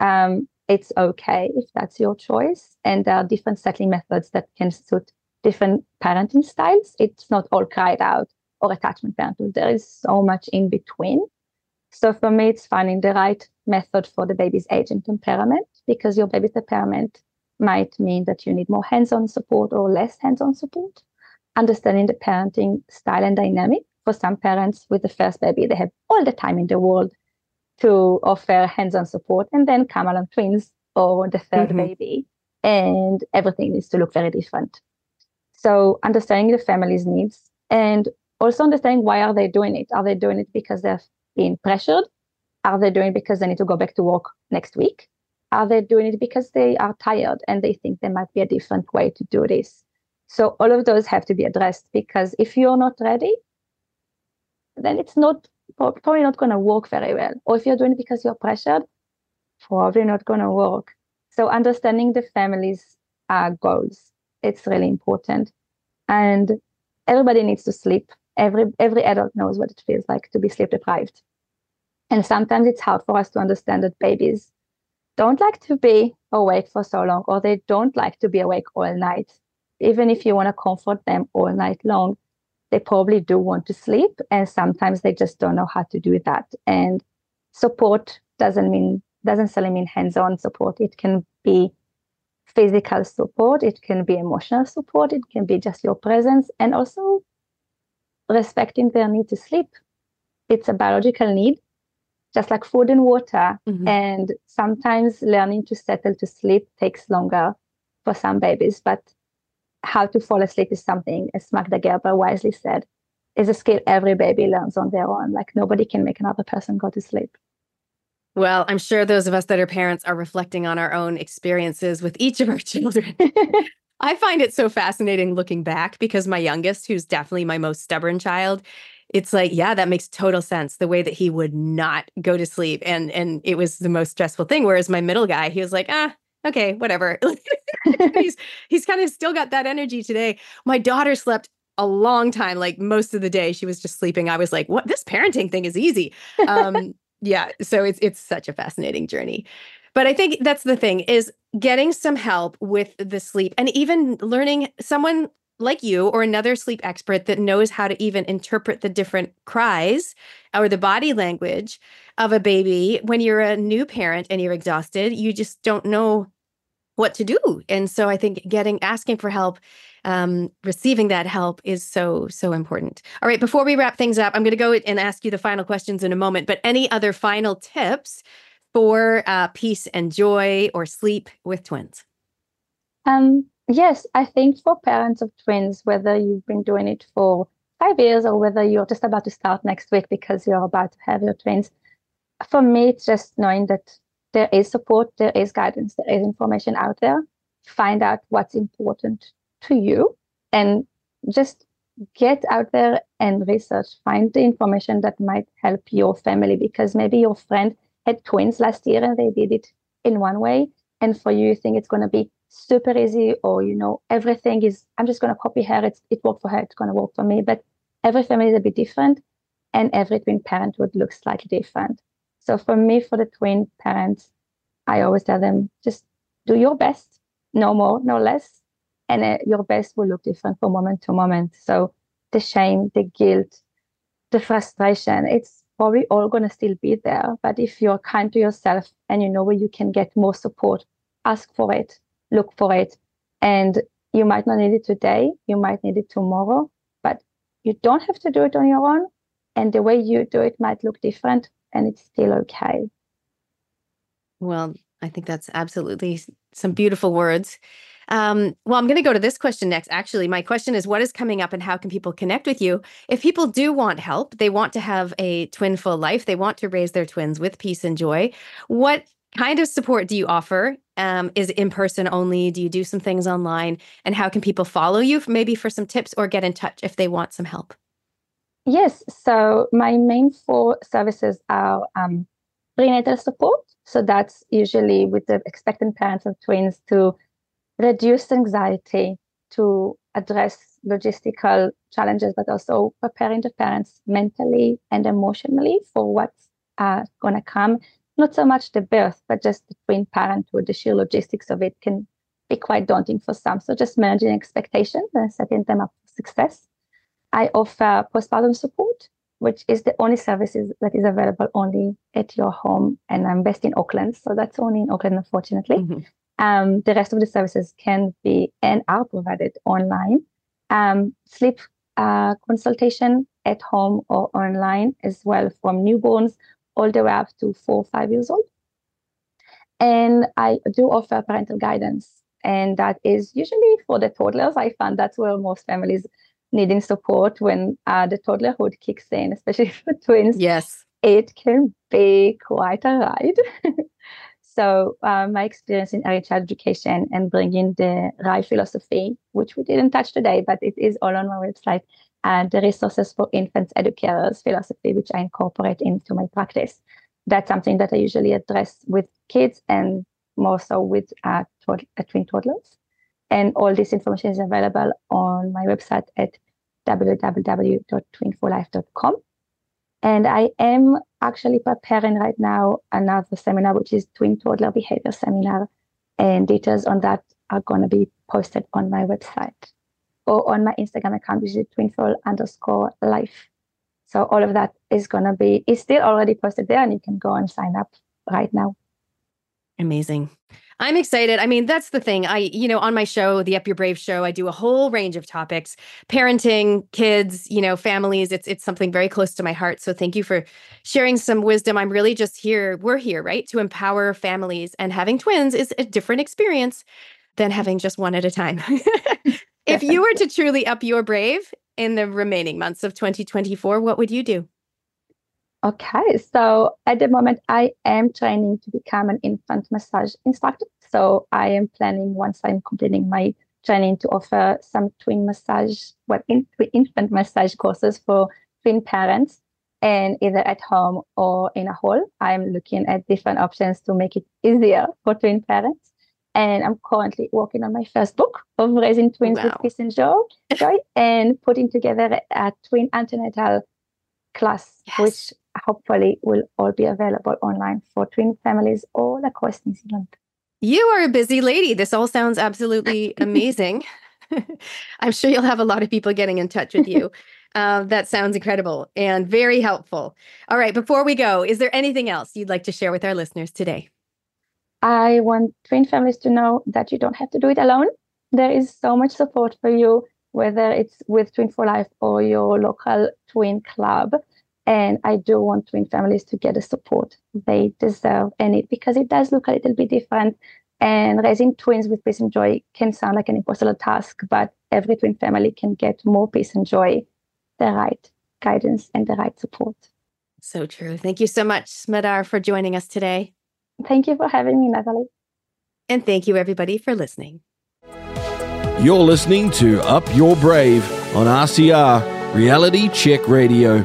It's okay if that's your choice. And there are different settling methods that can suit different parenting styles. It's not all cried out or attachment parenting. There is so much in between. So for me, it's finding the right method for the baby's age and temperament, because your baby's temperament might mean that you need more hands-on support or less hands-on support. Understanding the parenting style and dynamic. For some parents with the first baby, they have all the time in the world to offer hands-on support, and then come along twins or the third baby, and everything needs to look very different. So understanding the family's needs, and also understanding why are they doing it. Are they doing it because they're being pressured? Are they doing it because they need to go back to work next week? Are they doing it because they are tired and they think there might be a different way to do this? So all of those have to be addressed, because if you're not ready, then it's probably not going to work very well. Or if you're doing it because you're pressured, probably not going to work. So understanding the family's goals, it's really important. And everybody needs to sleep. Every adult knows what it feels like to be sleep deprived. And sometimes it's hard for us to understand that babies don't like to be awake for so long, or they don't like to be awake all night. Even if you want to comfort them all night long, they probably do want to sleep, and sometimes they just don't know how to do that. And support doesn't necessarily mean hands-on support. It can be physical support, it can be emotional support, it can be just your presence, and also respecting their need to sleep. It's a biological need, just like food and water. And sometimes learning to settle to sleep takes longer for some babies, but how to fall asleep is something, as Magda Gerber wisely said, is a skill every baby learns on their own. Like, nobody can make another person go to sleep. Well, I'm sure those of us that are parents are reflecting on our own experiences with each of our children. I find it so fascinating looking back, because my youngest, who's definitely my most stubborn child, it's like, yeah, that makes total sense. The way that he would not go to sleep. And it was the most stressful thing. Whereas my middle guy, he was like, okay, whatever. he's kind of still got that energy today. My daughter slept a long time, like most of the day she was just sleeping. I was like, what? This parenting thing is easy. Yeah. So it's such a fascinating journey. But I think that's the thing, is getting some help with the sleep, and even learning someone like you or another sleep expert that knows how to even interpret the different cries or the body language of a baby. When you're a new parent and you're exhausted, you just don't know what to do. And so I think asking for help, receiving that help is so, so important. All right, before we wrap things up, I'm going to go and ask you the final questions in a moment, but any other final tips for peace and joy or sleep with twins? Yes, I think for parents of twins, whether you've been doing it for 5 years or whether you're just about to start next week because you're about to have your twins, for me, it's just knowing that there is support, there is guidance, there is information out there. Find out what's important to you and just get out there and research. Find the information that might help your family, because maybe your friend had twins last year and they did it in one way. And for you, you think it's going to be super easy, or, everything is, I'm just going to copy her. It worked for her. It's going to work for me. But every family is a bit different, and every twin parenthood looks slightly different. So for me, for the twin parents, I always tell them, just do your best, no more, no less. And your best will look different from moment to moment. So the shame, the guilt, the frustration, it's probably all going to still be there. But if you're kind to yourself and you know where you can get more support, ask for it, look for it. And you might not need it today, you might need it tomorrow, but you don't have to do it on your own. And the way you do it might look different, and it's still okay. Well, I think that's absolutely some beautiful words. Well, I'm going to go to this question next. Actually, my question is, what is coming up and how can people connect with you? If people do want help, they want to have a twin-full life, they want to raise their twins with peace and joy, what kind of support do you offer? Is it in person only? Do you do some things online? And how can people follow you, maybe for some tips, or get in touch if they want some help? Yes. So my main four services are prenatal support. So that's usually with the expectant parents of twins to reduce anxiety, to address logistical challenges, but also preparing the parents mentally and emotionally for what's going to come. Not so much the birth, but just the twin parenthood, the sheer logistics of it can be quite daunting for some. So just managing expectations and setting them up for success. I offer postpartum support, which is the only services that is available only at your home. And I'm based in Auckland, so that's only in Auckland, unfortunately. The rest of the services can be and are provided online. Sleep consultation at home or online as well, from newborns all the way up to 4 or 5 years old. And I do offer parental guidance, and that is usually for the toddlers. I found that's where most families needing support when the toddlerhood kicks in, especially for twins. Yes. It can be quite a ride. So my experience in early child education and bringing the RIE philosophy, which we didn't touch today, but it is all on my website, and the resources for infants educators philosophy, which I incorporate into my practice. That's something that I usually address with kids and more so with twin toddlers. And all this information is available on my website at www.twin4life.com. And I am actually preparing right now another seminar, which is Twin Toddler Behavior Seminar. And details on that are going to be posted on my website or on my Instagram account, which is twinful_life. So all of that is still already posted there, and you can go and sign up right now. Amazing. I'm excited. I mean, that's the thing. On my show, the Up Your Brave show, I do a whole range of topics, parenting, kids, families. It's something very close to my heart. So thank you for sharing some wisdom. I'm really just here. We're here, right, to empower families, and having twins is a different experience than having just one at a time. If you were to truly up your brave in the remaining months of 2024, what would you do? Okay, so at the moment, I am training to become an infant massage instructor. So I am planning, once I'm completing my training, to offer some infant massage courses for twin parents, and either at home or in a hall. I'm looking at different options to make it easier for twin parents. And I'm currently working on my first book of raising twins with peace and joy, and putting together a twin antenatal class, which hopefully will all be available online for twin families all across New Zealand. You are a busy lady. This all sounds absolutely amazing. I'm sure you'll have a lot of people getting in touch with you. That sounds incredible and very helpful. All right, before we go, is there anything else you'd like to share with our listeners today? I want twin families to know that you don't have to do it alone. There is so much support for you, whether it's with Twin4Life or your local twin club. And I do want twin families to get the support they deserve, because it does look a little bit different. And raising twins with peace and joy can sound like an impossible task, but every twin family can get more peace and joy, the right guidance and the right support. So true. Thank you so much, Smadar, for joining us today. Thank you for having me, Natalie. And thank you, everybody, for listening. You're listening to Up Your Brave on RCR, Reality Check Radio.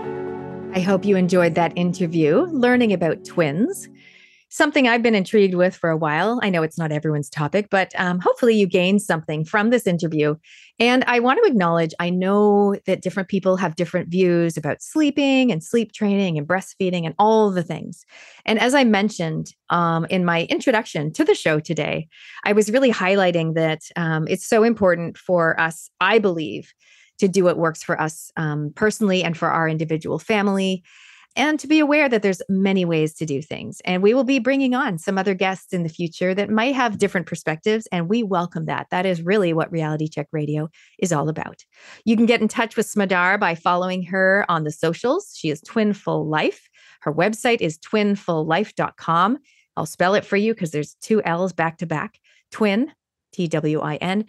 I hope you enjoyed that interview, learning about twins. Something I've been intrigued with for a while. I know it's not everyone's topic, but hopefully you gained something from this interview. And I want to acknowledge, I know that different people have different views about sleeping and sleep training and breastfeeding and all the things. And as I mentioned in my introduction to the show today, I was really highlighting that it's so important for us, I believe, to do what works for us personally and for our individual family, and to be aware that there's many ways to do things. And we will be bringing on some other guests in the future that might have different perspectives, and we welcome that. That is really what Reality Check Radio is all about. You can get in touch with Smadar by following her on the socials. She is Twinful Life. Her website is twinfullife.com. I'll spell it for you because there's 2 L's back to back. Twin, TWIN,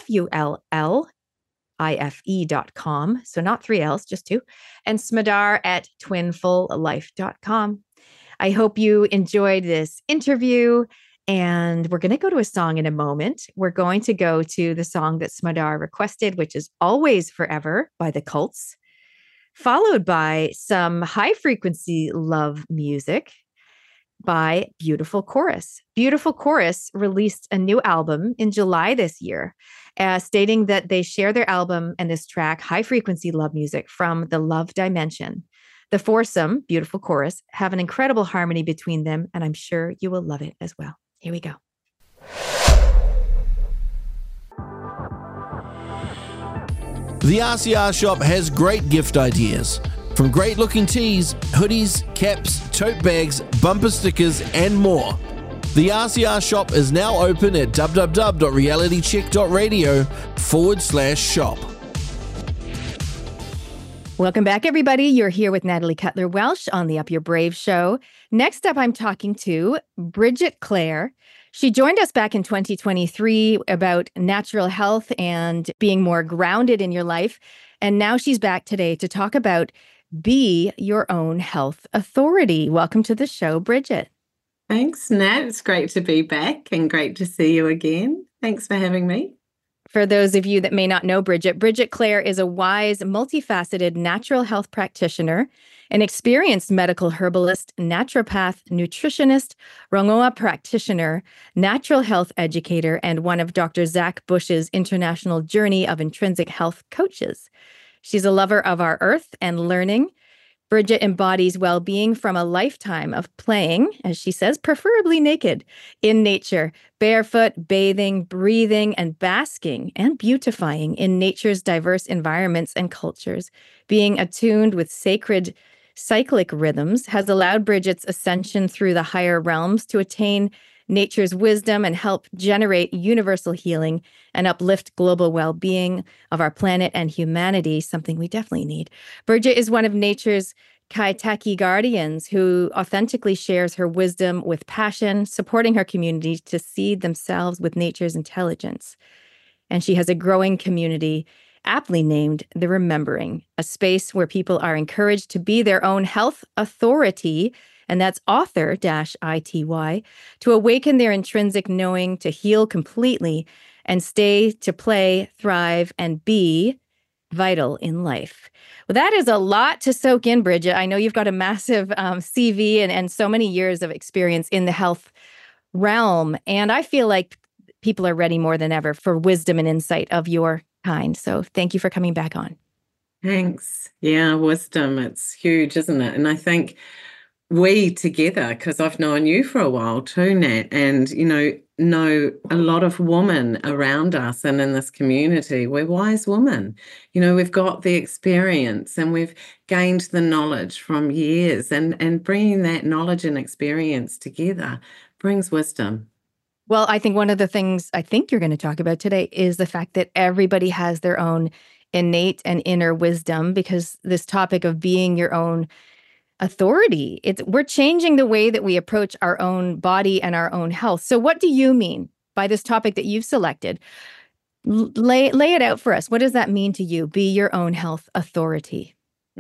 FULLIFE.com. So not 3 L's, just 2. And Smadar at twinfullife.com. I hope you enjoyed this interview. And we're going to go to a song in a moment. We're going to go to the song that Smadar requested, which is Always Forever by the Cults. followed by some high frequency love music by Beautiful Chorus. Beautiful Chorus released a new album in July this year, stating that they share their album and this track, High Frequency Love Music, from the Love Dimension. The foursome, Beautiful Chorus, have an incredible harmony between them, and I'm sure you will love it as well. Here we go. The RCR shop has great gift ideas. From great looking tees, hoodies, caps, tote bags, bumper stickers, and more. The RCR shop is now open at www.realitycheck.radio/shop. Welcome back, everybody. You're here with Natalie Cutler-Welsh on the Up Your Brave show. Next up, I'm talking to Bridget Clare. She joined us back in 2023 about natural health and being more grounded in your life. And now she's back today to talk about Be Your Own Health Authority. Welcome to the show, Bridget. Thanks, Nat. It's great to be back and great to see you again. Thanks for having me. For those of you that may not know Bridget, Bridget Clare is a wise, multifaceted natural health practitioner, an experienced medical herbalist, naturopath, nutritionist, Rongoa practitioner, natural health educator, and one of Dr. Zach Bush's International Journey of Intrinsic Health coaches. She's a lover of our earth and learning. Bridget embodies well-being from a lifetime of playing, as she says, preferably naked, in nature, barefoot, bathing, breathing, and basking and beautifying in nature's diverse environments and cultures. Being attuned with sacred cyclic rhythms has allowed Bridget's ascension through the higher realms to attain nature's wisdom and help generate universal healing and uplift global well-being of our planet and humanity, something we definitely need. Bridget is one of nature's Kaitaki guardians who authentically shares her wisdom with passion, supporting her community to seed themselves with nature's intelligence. And she has a growing community aptly named The Remembering, a space where people are encouraged to be their own health authority, and that's author-ity, to awaken their intrinsic knowing, to heal completely, and stay to play, thrive, and be vital in life. Well, that is a lot to soak in, Bridget. I know you've got a massive CV and so many years of experience in the health realm, and I feel like people are ready more than ever for wisdom and insight of your kind. So thank you for coming back on. Thanks. Yeah, wisdom. It's huge, isn't it? And I think we together, because I've known you for a while too, Nat, and, know a lot of women around us and in this community. We're wise women. We've got the experience and we've gained the knowledge from years, and bringing that knowledge and experience together brings wisdom. Well, I think one of the things I think you're going to talk about today is the fact that everybody has their own innate and inner wisdom, because this topic of being your own authority, we're changing the way that we approach our own body and our own health. So what do you mean by this topic that you've selected? Lay it out for us. What does that mean to you? Be your own health authority.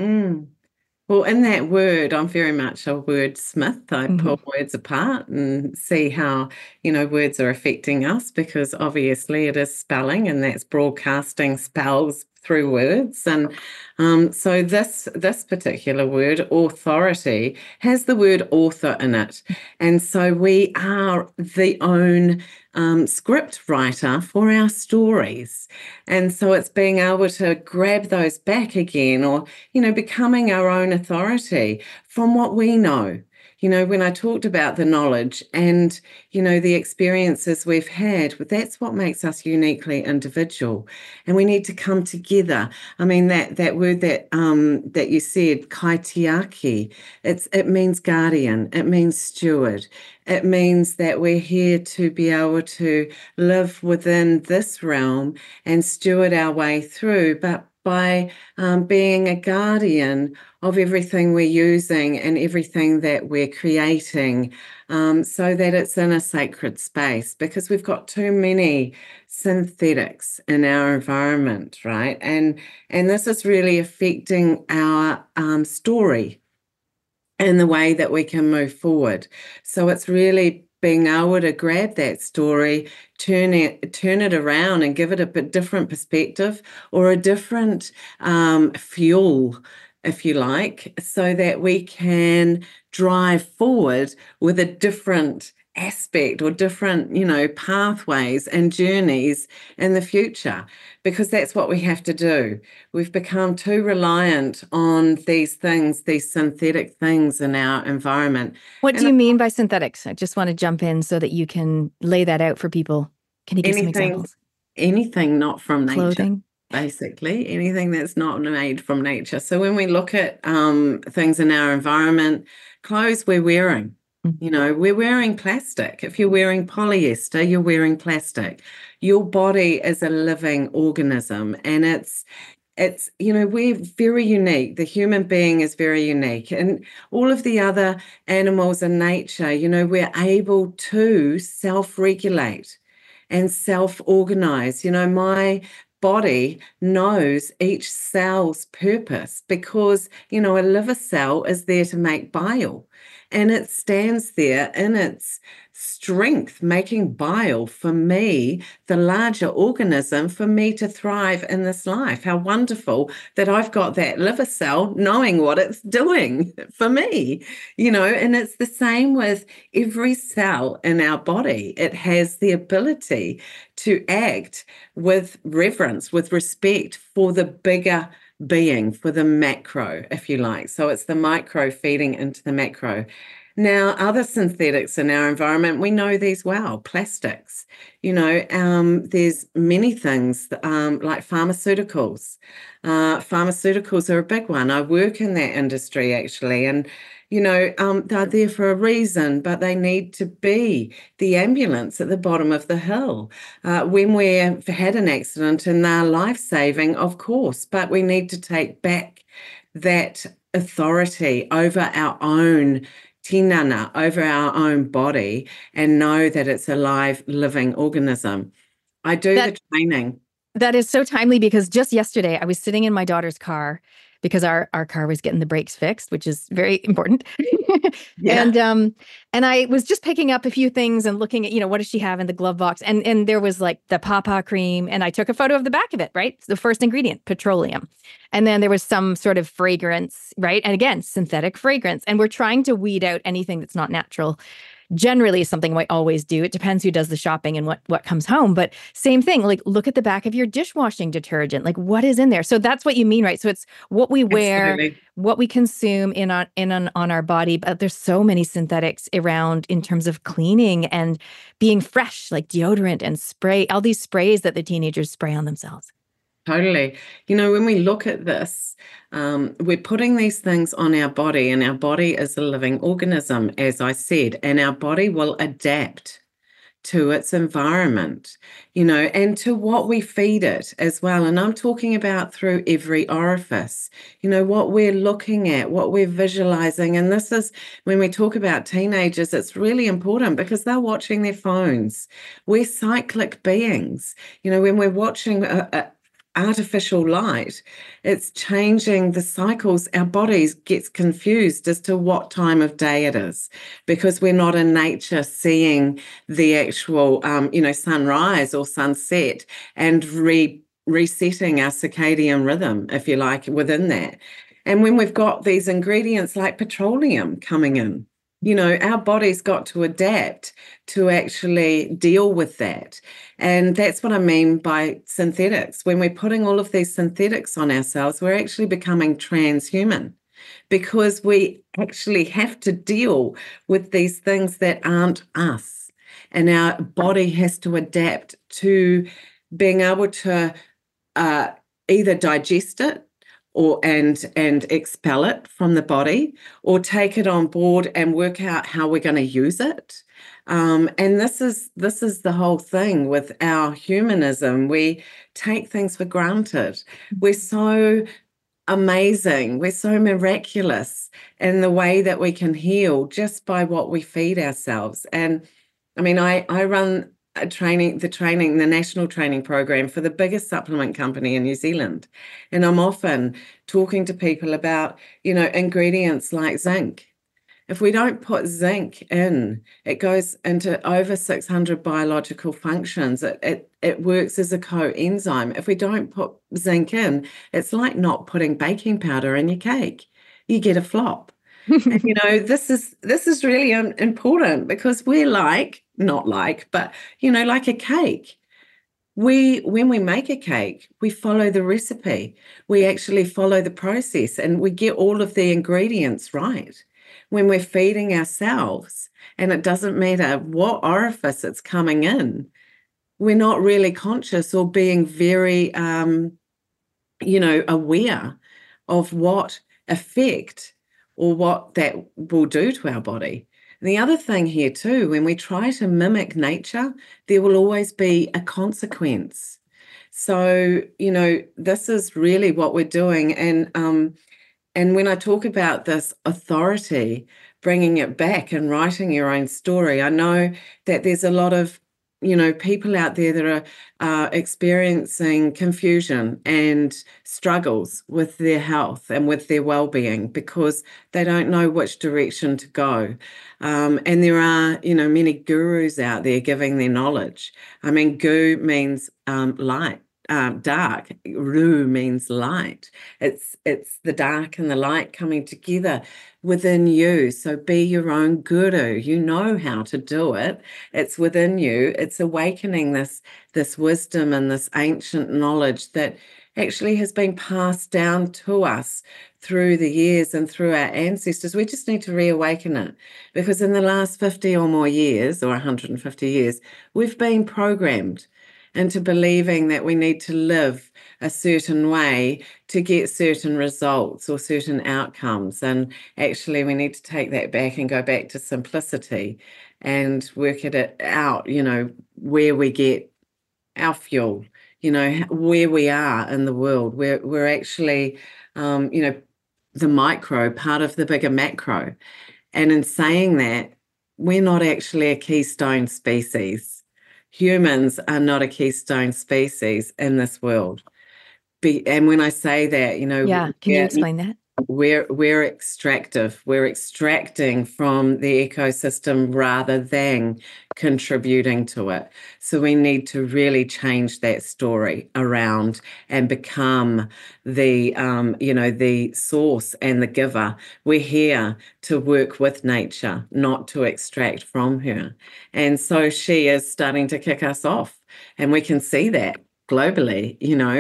Well, in that word, I'm very much a wordsmith. I pull words apart and see how, words are affecting us, because obviously it is spelling, and that's broadcasting spells through words. And so this particular word, authority, has the word author in it. And so we are the own script writer for our stories. And so it's being able to grab those back again, or, becoming our own authority from what we know. When I talked about the knowledge and, the experiences we've had, that's what makes us uniquely individual. And we need to come together. I mean, that word that you said, kaitiaki, it means guardian, it means steward. It means that we're here to be able to live within this realm and steward our way through, but by being a guardian of everything we're using and everything that we're creating, so that it's in a sacred space, because we've got too many synthetics in our environment, right? And this is really affecting our story and the way that we can move forward. So it's really being able to grab that story, turn it around and give it a bit different perspective, or a different fuel if you like, so that we can drive forward with a different aspect or different, pathways and journeys in the future, because that's what we have to do. We've become too reliant on these things, these synthetic things in our environment. What do you mean by synthetics? I just want to jump in so that you can lay that out for people. Can you give some examples? Anything not from nature. Clothing? Basically, anything that's not made from nature. So when we look at things in our environment, clothes we're wearing, we're wearing plastic. If you're wearing polyester, you're wearing plastic. Your body is a living organism, and it's we're very unique. The human being is very unique, and all of the other animals in nature, we're able to self-regulate and self-organize. My body knows each cell's purpose, because, a liver cell is there to make bile, and it stands there in its strength making bile for me, the larger organism, for me to thrive in this life. How wonderful that I've got that liver cell knowing what it's doing for me, and it's the same with every cell in our body. It has the ability to act with reverence, with respect for the bigger being, for the macro, if you like. So it's the micro feeding into the macro. Now, other synthetics in our environment, we know these well. Plastics, there's many things like pharmaceuticals. Pharmaceuticals are a big one. I work in that industry, actually, and they're there for a reason, but they need to be the ambulance at the bottom of the hill when we've had an accident, and they're life-saving, of course, but we need to take back that authority over our own tinana, over our own body, and know that it's a live, living organism. I do the training. That is so timely, because just yesterday I was sitting in my daughter's car, because our car was getting the brakes fixed, which is very important. Yeah. And I was just picking up a few things and looking at, what does she have in the glove box? And there was like the pawpaw cream, and I took a photo of the back of it, right? The first ingredient, petroleum. And then there was some sort of fragrance, right? And again, synthetic fragrance. And we're trying to weed out anything that's not natural. Generally, something we always do. It depends who does the shopping and what comes home. But same thing, like look at the back of your dishwashing detergent. Like what is in there? So that's what you mean, right? So it's what we wear, absolutely, what we consume on our body. But there's so many synthetics around in terms of cleaning and being fresh, like deodorant and spray, all these sprays that the teenagers spray on themselves. Totally. When we look at this, we're putting these things on our body, and our body is a living organism, as I said, and our body will adapt to its environment, and to what we feed it as well. And I'm talking about through every orifice, what we're looking at, what we're visualizing. And this is when we talk about teenagers, it's really important, because they're watching their phones. We're cyclic beings. When we're watching artificial light, it's changing the cycles. Our bodies gets confused as to what time of day it is, because we're not in nature seeing the actual sunrise or sunset, and resetting our circadian rhythm, if you like, within that. And when we've got these ingredients like petroleum coming in, our body's got to adapt to actually deal with that. And that's what I mean by synthetics. When we're putting all of these synthetics on ourselves, we're actually becoming transhuman, because we actually have to deal with these things that aren't us. And our body has to adapt to being able to either digest it, and expel it from the body, or take it on board and work out how we're going to use it. And this is the whole thing with our humanism. We take things for granted. We're so amazing. We're so miraculous in the way that we can heal just by what we feed ourselves. And I mean, I run the national training program for the biggest supplement company in New Zealand. And I'm often talking to people about, ingredients like zinc. If we don't put zinc in, it goes into over 600 biological functions. It it works as a coenzyme. If we don't put zinc in, it's like not putting baking powder in your cake. You get a flop. And, this is really important, because we're not like, but, like a cake. When we make a cake, we follow the recipe. We actually follow the process, and we get all of the ingredients right. When we're feeding ourselves, and it doesn't matter what orifice it's coming in, we're not really conscious or being very, aware of what effect or what that will do to our body. And the other thing here too, when we try to mimic nature, there will always be a consequence. So, this is really what we're doing. And when I talk about this authority, bringing it back and writing your own story, I know that there's a lot of people out there that are experiencing confusion and struggles with their health and with their well-being, because they don't know which direction to go. And there are, many gurus out there giving their knowledge. I mean, gu means light. Dark. Ru means light. It's the dark and the light coming together within you. So be your own guru. You know how to do it. It's within you. It's awakening this wisdom and this ancient knowledge that actually has been passed down to us through the years and through our ancestors. We just need to reawaken it, because in the last 50 or more years, or 150 years, we've been programmed into believing that we need to live a certain way to get certain results or certain outcomes. And actually, we need to take that back and go back to simplicity and work it out, where we get our fuel, where we are in the world. We're actually, the micro part of the bigger macro. And in saying that, we're not actually a keystone species. Humans are not a keystone species in this world. And when I say that, can you explain that? We're extractive. We're extracting from the ecosystem rather than contributing to it. So we need to really change that story around and become the, the source and the giver. We're here to work with nature, not to extract from her. And so she is starting to kick us off, and we can see that globally,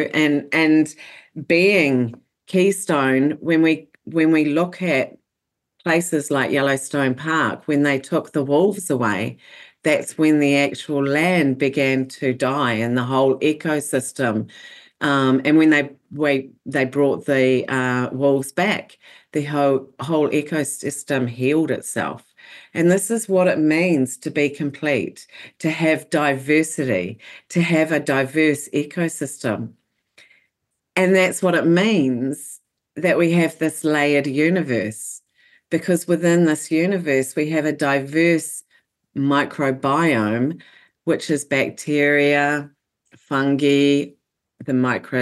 and being keystone, when we look at places like Yellowstone Park, when they took the wolves away, that's when the actual land began to die and the whole ecosystem. And when they brought the wolves back, the whole ecosystem healed itself. And this is what it means to be complete, to have diversity, to have a diverse ecosystem. And that's what it means that we have this layered universe, because within this universe, we have a diverse microbiome, which is bacteria, fungi, the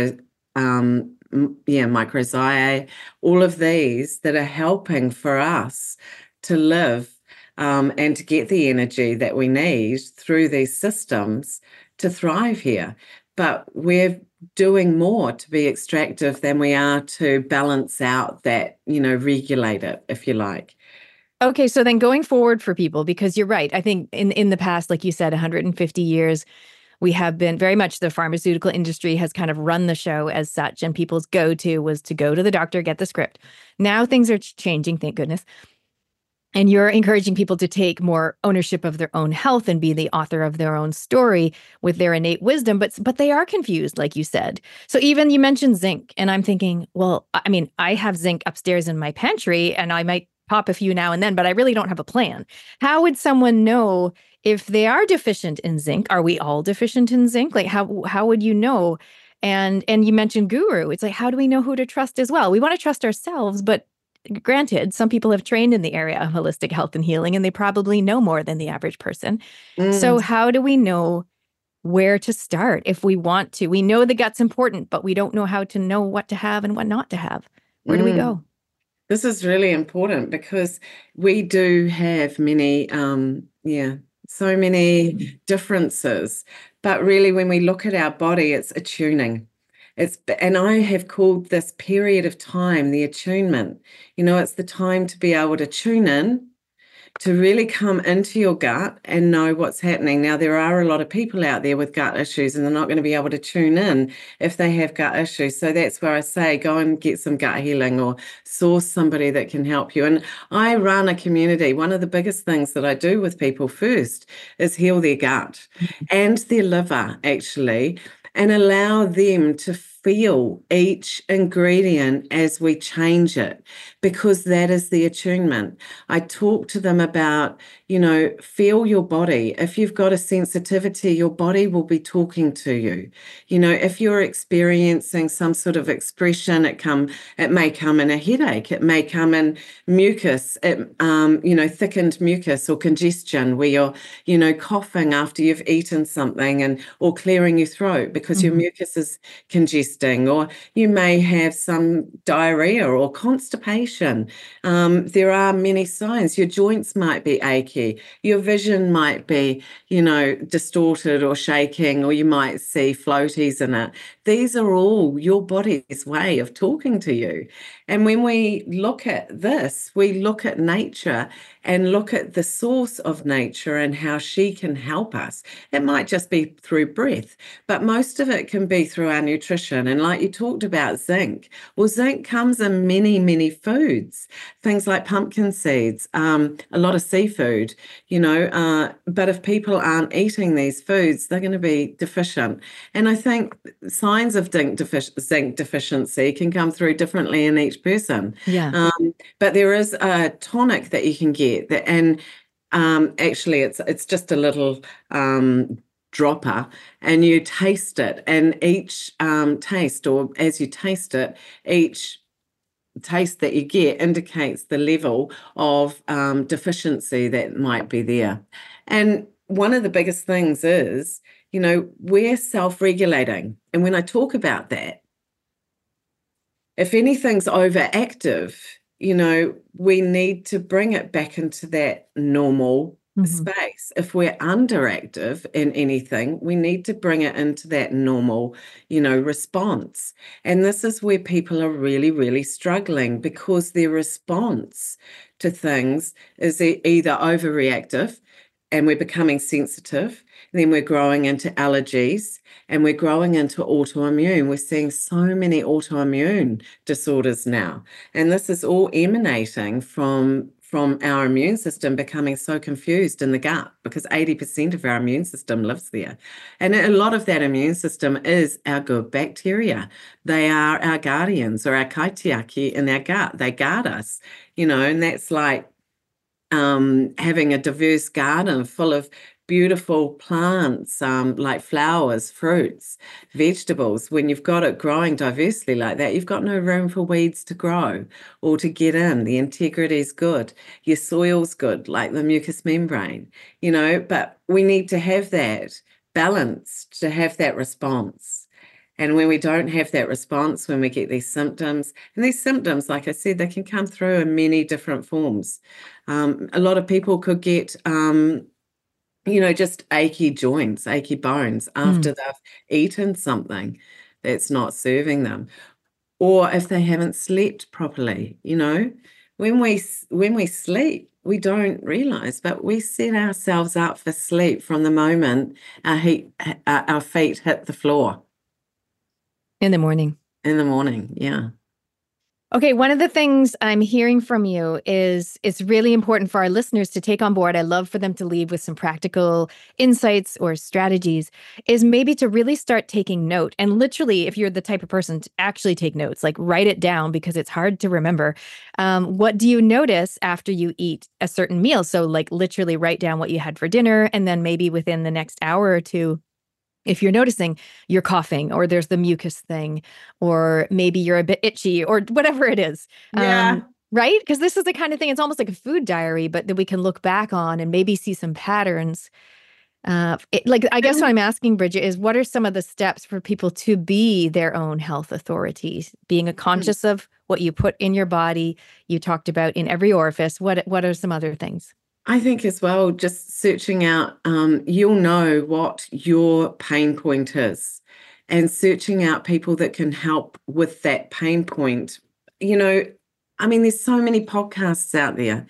microzoa, all of these that are helping for us to live and to get the energy that we need through these systems to thrive here. But we're doing more to be extractive than we are to balance out that, regulate it, if you like. Okay, so then going forward for people, because you're right, I think in the past, like you said, 150 years, we have been very much, the pharmaceutical industry has kind of run the show as such, and people's go-to was to go to the doctor, get the script. Now things are changing, thank goodness. And you're encouraging people to take more ownership of their own health and be the author of their own story with their innate wisdom. But they are confused, like you said. So even you mentioned zinc, and I'm thinking, well, I mean, I have zinc upstairs in my pantry, and I might pop a few now and then, but I really don't have a plan. How would someone know if they are deficient in zinc? Are we all deficient in zinc? Like how would you know? And you mentioned guru. It's like, how do we know who to trust as well? We want to trust ourselves, but granted, some people have trained in the area of holistic health and healing, and they probably know more than the average person. So how do we know where to start if we want to? We know the gut's important, but we don't know how to know what to have and what not to have. Where do we go? This is really important, because we do have many so many differences. But really, when we look at our body, it's attuning. And I have called this period of time the attunement. It's the time to be able to tune in, to really come into your gut and know what's happening. Now, there are a lot of people out there with gut issues, and they're not going to be able to tune in if they have gut issues. So that's where I say, go and get some gut healing or source somebody that can help you. And I run a community. One of the biggest things that I do with people first is heal their gut and their liver, actually, and allow them to feel each ingredient as we change it, because that is the attunement. I talk to them about, feel your body. If you've got a sensitivity, your body will be talking to you. If you're experiencing some sort of expression, it may come in a headache. It may come in mucus, thickened mucus or congestion where you're, coughing after you've eaten something or clearing your throat because your mucus is congesting, or you may have some diarrhea or constipation. There are many signs. Your joints might be achy. Your vision might be, distorted or shaking, or you might see floaties in it. These are all your body's way of talking to you. And when we look at this, we look at nature and look at the source of nature and how she can help us. It might just be through breath, but most of it can be through our nutrition. And like you talked about zinc, well, zinc comes in many, many foods, things like pumpkin seeds, a lot of seafood, but if people aren't eating these foods, they're going to be deficient. And I think signs of zinc deficiency can come through differently in each person. Yeah. But there is a tonic that you can get and actually it's just a little dropper, and you taste it, and each taste, or as you taste it, each taste that you get indicates the level of deficiency that might be there. And one of the biggest things is, we're self-regulating. And when I talk about that, if anything's overactive, we need to bring it back into that normal space. If we're underactive in anything, we need to bring it into that normal, response. And this is where people are really, really struggling, because their response to things is either overreactive and we're becoming sensitive, then we're growing into allergies, and we're growing into autoimmune. We're seeing so many autoimmune disorders now. And this is all emanating from our immune system becoming so confused in the gut, because 80% of our immune system lives there. And a lot of that immune system is our good bacteria. They are our guardians, or our kaitiaki in our gut. They guard us, and that's like having a diverse garden full of beautiful plants, like flowers, fruits, vegetables. When you've got it growing diversely like that, you've got no room for weeds to grow or to get in. The integrity is good. Your soil's good, like the mucous membrane, but we need to have that balance to have that response. And when we don't have that response, when we get these symptoms, and these symptoms, like I said, they can come through in many different forms. A lot of people could get, just achy joints, achy bones after they've eaten something that's not serving them. Or if they haven't slept properly, when we sleep, we don't realize, but we set ourselves up for sleep from the moment our feet hit the floor. In the morning. Yeah. Okay, one of the things I'm hearing from you is it's really important for our listeners to take on board. I love for them to leave with some practical insights or strategies, is maybe to really start taking note. And literally, if you're the type of person to actually take notes, like write it down, because it's hard to remember. What do you notice after you eat a certain meal? So like literally write down what you had for dinner, and then maybe within the next hour or two, if you're noticing you're coughing, or there's the mucus thing, or maybe you're a bit itchy, or whatever it is. Yeah. Right? Because this is the kind of thing, it's almost like a food diary, but that we can look back on and maybe see some patterns. I guess what I'm asking, Bridget, is what are some of the steps for people to be their own health authorities? Being a conscious of what you put in your body, you talked about in every orifice. What are some other things? I think as well, just searching out, you'll know what your pain point is, and searching out people that can help with that pain point. I mean, there's so many podcasts out there.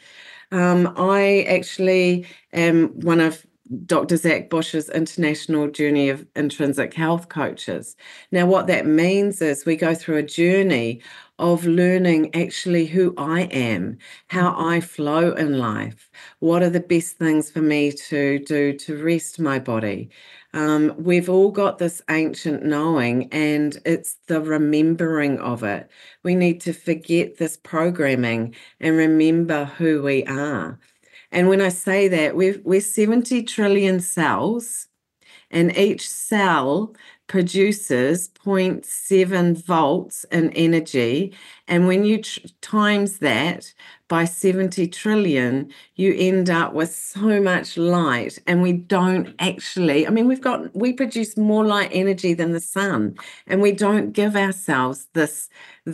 I actually am one of Dr. Zach Bush's International Journey of Intrinsic Health Coaches. Now, what that means is we go through a journey of learning actually who I am, how I flow in life, what are the best things for me to do to rest my body. We've all got this ancient knowing, and it's the remembering of it. We need to forget this programming and remember who we are. And when I say that, we're 70 trillion cells, and each cell produces 0.7 volts in energy. And when you times that by 70 trillion, you end up with so much light. And we don't actually, I mean, we produce more light energy than the sun, and we don't give ourselves this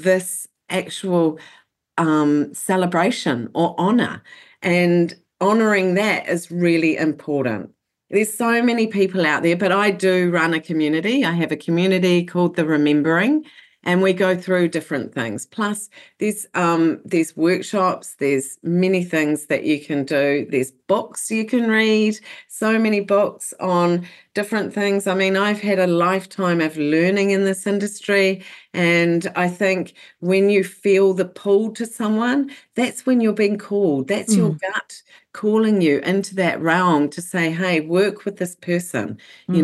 actual celebration or honor. And honoring that is really important. There's so many people out there, but I do run a community. I have a community called The Remembering, and we go through different things. Plus, there's workshops, there's many things that you can do. There's books you can read, so many books on different things. I mean, I've had a lifetime of learning in this industry, and I think when you feel the pull to someone, that's when you're being called. That's your gut calling you into that realm to say, hey, work with this person,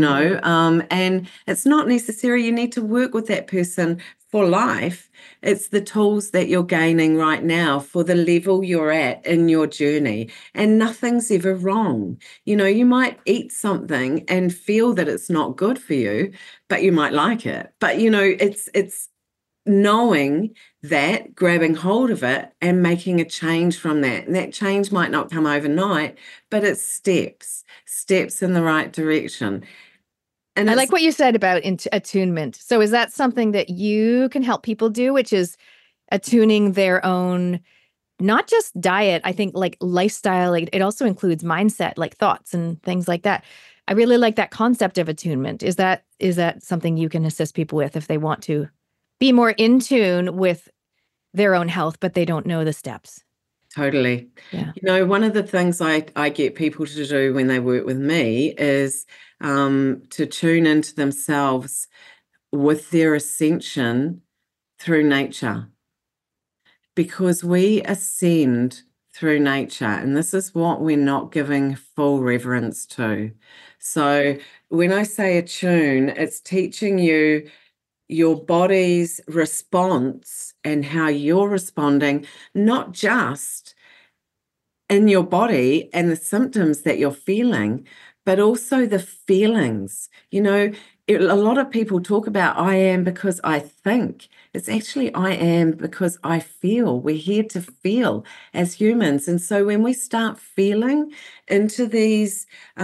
and it's not necessary you need to work with that person for life. It's the tools that you're gaining right now for the level you're at in your journey, and nothing's ever wrong. You might eat something and feel that it's not good for you, but you might like it. But it's knowing that, grabbing hold of it and making a change from that. And that change might not come overnight, but it's steps in the right direction. And I like what you said about attunement. So is that something that you can help people do, which is attuning their own, not just diet, I think like lifestyle, like it also includes mindset, like thoughts and things like that. I really like that concept of attunement. Is that something you can assist people with if they want to be more in tune with their own health, but they don't know the steps? Totally. Yeah. One of the things I get people to do when they work with me is to tune into themselves with their ascension through nature. Because we ascend through nature, and this is what we're not giving full reverence to. So when I say attune, it's teaching you your body's response and how you're responding, not just in your body and the symptoms that you're feeling, but also the feelings. A lot of people talk about I am because I think. It's actually I am because I feel. We're here to feel as humans. And so when we start feeling into these,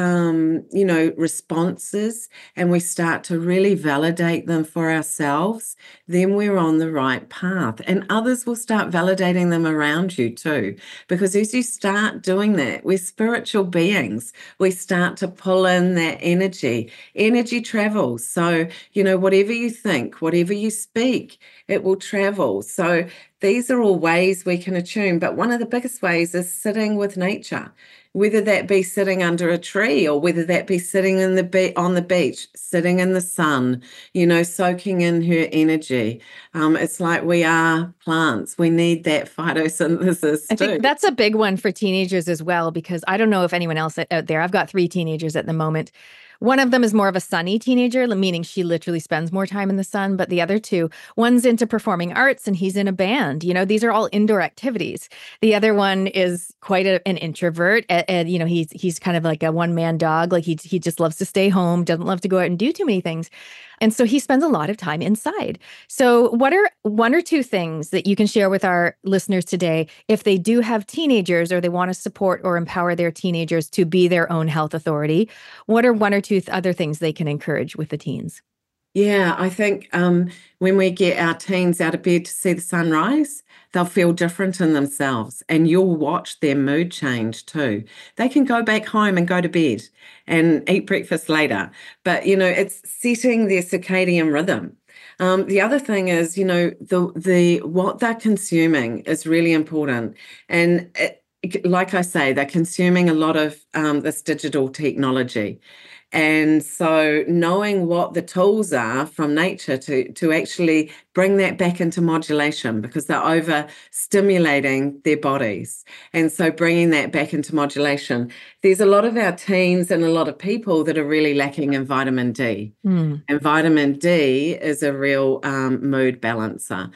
responses, and we start to really validate them for ourselves, then we're on the right path. And others will start validating them around you too. Because as you start doing that, we're spiritual beings. We start to pull in that energy. Energy travels. So, whatever you think, whatever you speak, it will travel. So these are all ways we can attune. But one of the biggest ways is sitting with nature, whether that be sitting under a tree or whether that be sitting on the beach, sitting in the sun, soaking in her energy. It's like we are plants. We need that photosynthesis too. I think that's a big one for teenagers as well, because I don't know if anyone else out there, I've got 3 teenagers at the moment. One of them is more of a sunny teenager, meaning she literally spends more time in the sun. But the other 2, one's into performing arts and he's in a band. These are all indoor activities. The other one is quite an introvert. And he's kind of like a one-man dog. Like he just loves to stay home, doesn't love to go out and do too many things. And so he spends a lot of time inside. So what are 1 or 2 things that you can share with our listeners today if they do have teenagers or they want to support or empower their teenagers to be their own health authority? What are 1 or 2 other things they can encourage with the teens? Yeah, I think when we get our teens out of bed to see the sunrise, they'll feel different in themselves, and you'll watch their mood change too. They can go back home and go to bed and eat breakfast later, but it's setting their circadian rhythm. The other thing is, the what they're consuming is really important, and like I say, they're consuming a lot of this digital technology. And so knowing what the tools are from nature to actually bring that back into modulation, because they're overstimulating their bodies. And so bringing that back into modulation, there's a lot of our teens and a lot of people that are really lacking in vitamin D. And vitamin D is a real mood balancer,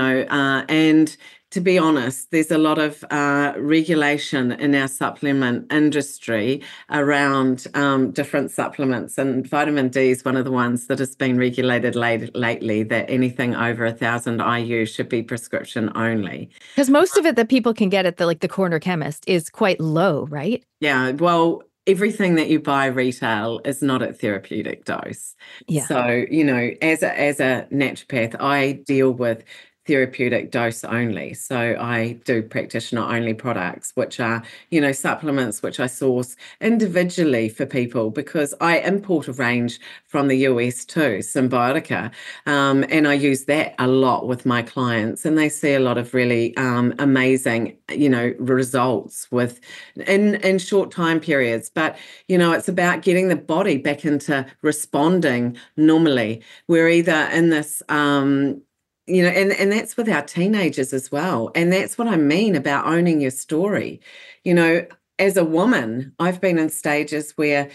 and to be honest, there's a lot of regulation in our supplement industry around different supplements, and vitamin D is one of the ones that has been regulated lately, that anything over 1,000 IU should be prescription only. Because most of it that people can get at the corner chemist is quite low, right? Yeah, well, everything that you buy retail is not at therapeutic dose. Yeah. So, as a naturopath, I deal with therapeutic dose only. So I do practitioner only products, which are, supplements which I source individually for people, because I import a range from the US too, Symbiotica, and I use that a lot with my clients, and they see a lot of really amazing, results in short time periods. But, it's about getting the body back into responding normally. We're either in this and that's with our teenagers as well. And that's what I mean about owning your story. As a woman, I've been in stages where,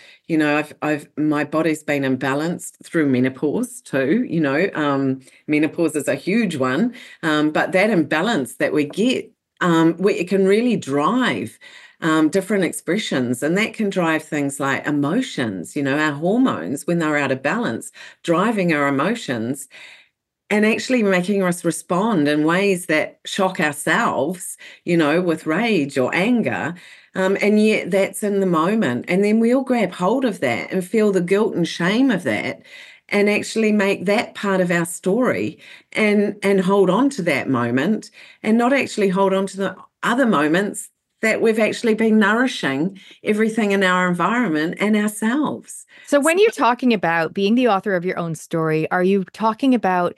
my body's been imbalanced through menopause too. Menopause is a huge one, but that imbalance that we get, it can really drive different expressions, and that can drive things like emotions, our hormones when they're out of balance, driving our emotions, and actually making us respond in ways that shock ourselves, with rage or anger. And yet that's in the moment. And then we'll grab hold of that and feel the guilt and shame of that, and actually make that part of our story and hold on to that moment, and not actually hold on to the other moments that we've actually been nourishing everything in our environment and ourselves. So when you're talking about being the author of your own story, are you talking about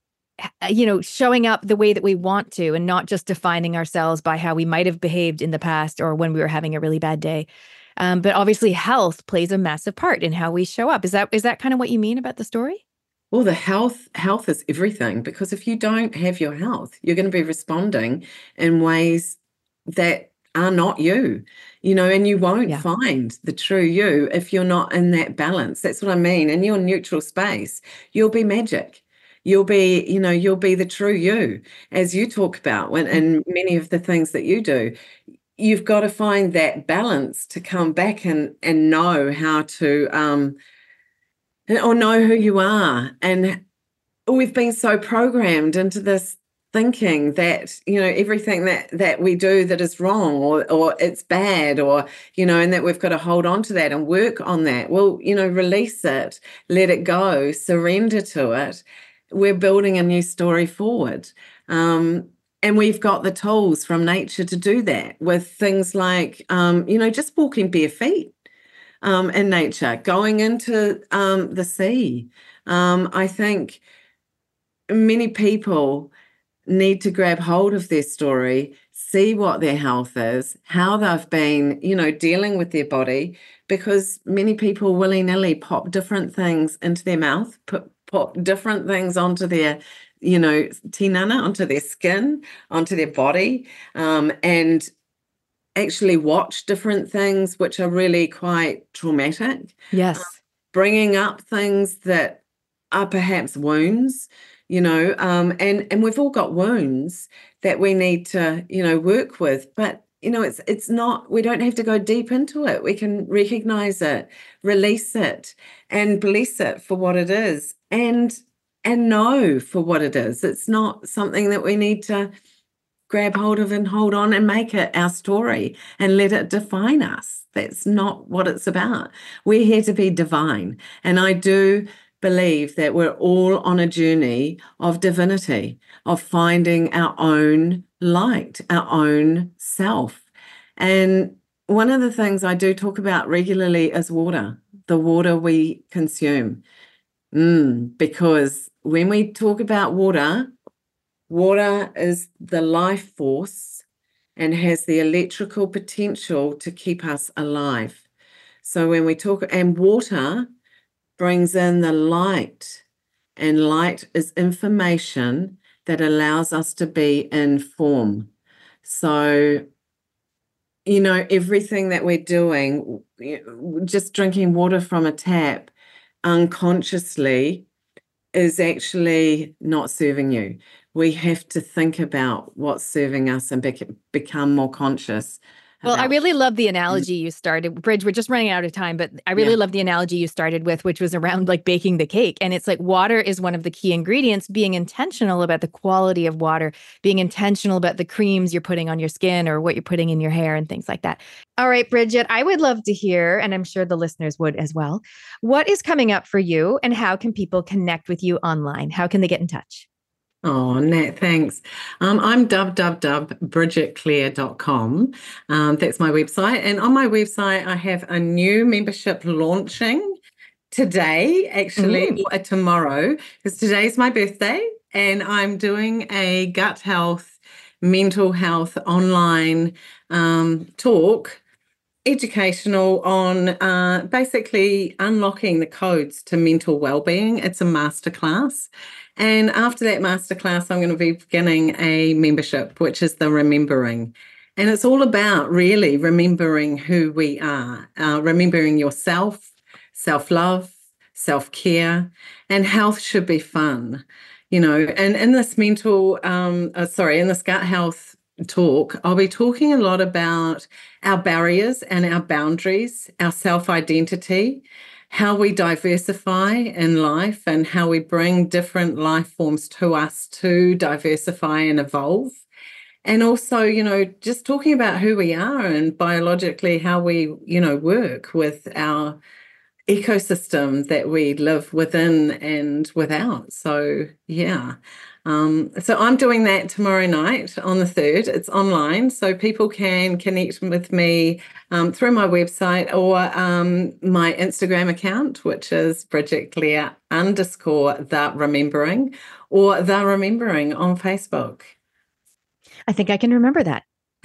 showing up the way that we want to, and not just defining ourselves by how we might have behaved in the past or when we were having a really bad day? But obviously health plays a massive part in how we show up. Is that kind of what you mean about the story? Well, the health is everything, because if you don't have your health, you're going to be responding in ways that are not you, and you won't find the true you if you're not in that balance. That's what I mean. In your neutral space, you'll be magic. You'll be the true you, as you talk about and many of the things that you do. You've got to find that balance to come back and know how to, or know who you are. And we've been so programmed into this thinking that, everything that we do that is wrong or it's bad, or, and that we've got to hold on to that and work on that. Well, release it, let it go, surrender to it. We're building a new story forward. And we've got the tools from nature to do that, with things like, just walking bare feet in nature, going into the sea. I think many people need to grab hold of their story, see what their health is, how they've been, dealing with their body, because many people willy-nilly pop different things into their mouth, put different things onto their, tinana, onto their skin, onto their body, and actually watch different things which are really quite traumatic. Yes. Bringing up things that are perhaps wounds, and we've all got wounds that we need to, work with, but it's not, we don't have to go deep into it. We can recognize it, release it, and bless it for what it is, and know for what it is. It's not something that we need to grab hold of and hold on and make it our story and let it define us. That's not what it's about. We're here to be divine. And I do believe that we're all on a journey of divinity, of finding our own light, our own self. And one of the things I do talk about regularly is water, the water we consume. Because when we talk about water, water is the life force and has the electrical potential to keep us alive. So when we talk, and water brings in the light, and light is information that allows us to be in form. So, you know, everything that we're doing, just drinking water from a tap unconsciously is actually not serving you. We have to think about what's serving us and become more conscious. Well, I really love the analogy you started. Bridge, we're just running out of time, but I really love the analogy you started with, which was around like baking the cake. And it's like water is one of the key ingredients, being intentional about the quality of water, being intentional about the creams you're putting on your skin or what you're putting in your hair and things like that. All right, Bridget, I would love to hear, and I'm sure the listeners would as well, what is coming up for you and how can people connect with you online? How can they get in touch? Oh, Nat, thanks. I'm www.bridgetclaire.com. That's my website. And on my website, I have a new membership launching today, actually, or tomorrow, because today's my birthday. And I'm doing a gut health, mental health online talk, educational on basically unlocking the codes to mental well-being. It's a masterclass. And after that masterclass, I'm going to be beginning a membership, which is the Remembering. And it's all about really remembering who we are, remembering yourself, self-love, self-care, and health should be fun. You know, and in this in this gut health talk, I'll be talking a lot about our barriers and our boundaries, our self-identity, how we diversify in life and how we bring different life forms to us to diversify and evolve. And also, you know, just talking about who we are and biologically how we, you know, work with our ecosystem that we live within and without. So, yeah. So I'm doing that tomorrow night on the 3rd. It's online, so people can connect with me through my website or my Instagram account, which is BridgetClaire_The Remembering, or The Remembering on Facebook. I think I can remember that.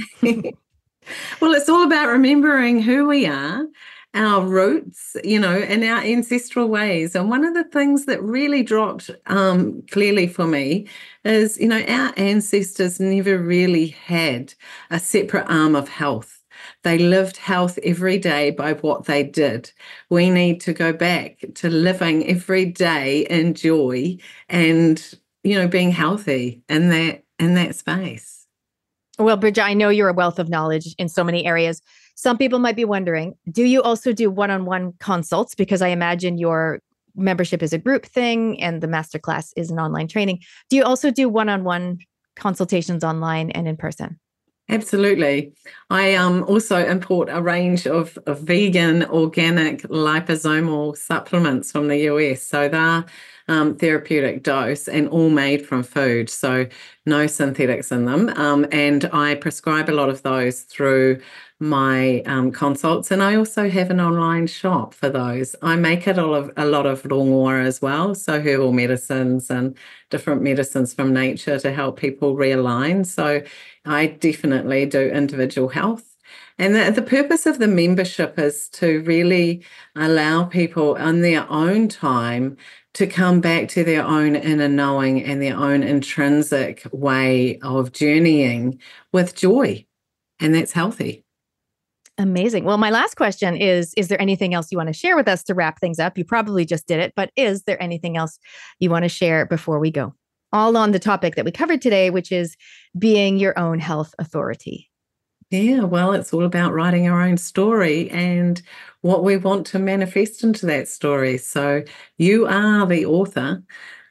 Well, it's all about remembering who we are, our roots, you know, and our ancestral ways. And one of the things that really dropped clearly for me is, you know, our ancestors never really had a separate arm of health. They lived health every day by what they did. We need to go back to living every day in joy and, you know, being healthy in that space. Well, Bridget, I know you're a wealth of knowledge in so many areas. Some people might be wondering, do you also do one-on-one consults? Because I imagine your membership is a group thing and the masterclass is an online training. Do you also do one-on-one consultations online and in person? Absolutely. I also import a range of vegan, organic, liposomal supplements from the US. So they're therapeutic dose and all made from food. So no synthetics in them. And I prescribe a lot of those through my consults. And I also have an online shop for those. I make it a lot of rongoa as well. So herbal medicines and different medicines from nature to help people realign. So I definitely do individual health. And the purpose of the membership is to really allow people on their own time to come back to their own inner knowing and their own intrinsic way of journeying with joy. And that's healthy. Amazing. Well, my last question is there anything else you want to share with us to wrap things up? You probably just did it, but is there anything else you want to share before we go? All on the topic that we covered today, which is being your own health authority. Yeah, well, it's all about writing our own story and what we want to manifest into that story. So you are the author.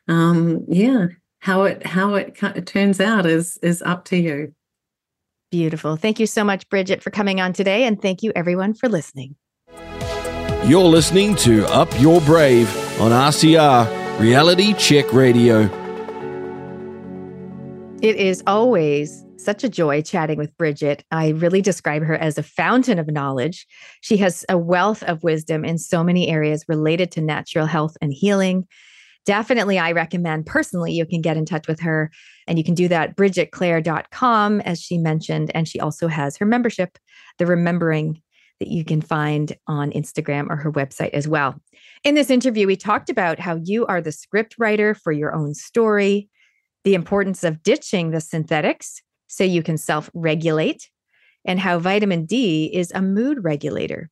How it turns out is up to you. Beautiful. Thank you so much, Bridget, for coming on today. And thank you, everyone, for listening. You're listening to Up Your Brave on RCR, Reality Check Radio. It is always such a joy chatting with Bridget. I really describe her as a fountain of knowledge. She has a wealth of wisdom in so many areas related to natural health and healing. Definitely, I recommend personally, you can get in touch with her, and you can do that bridgetclair.com, as she mentioned. And she also has her membership, The Remembering, that you can find on Instagram or her website as well. In this interview, we talked about how you are the script writer for your own story, the importance of ditching the synthetics so you can self-regulate, and how vitamin D is a mood regulator.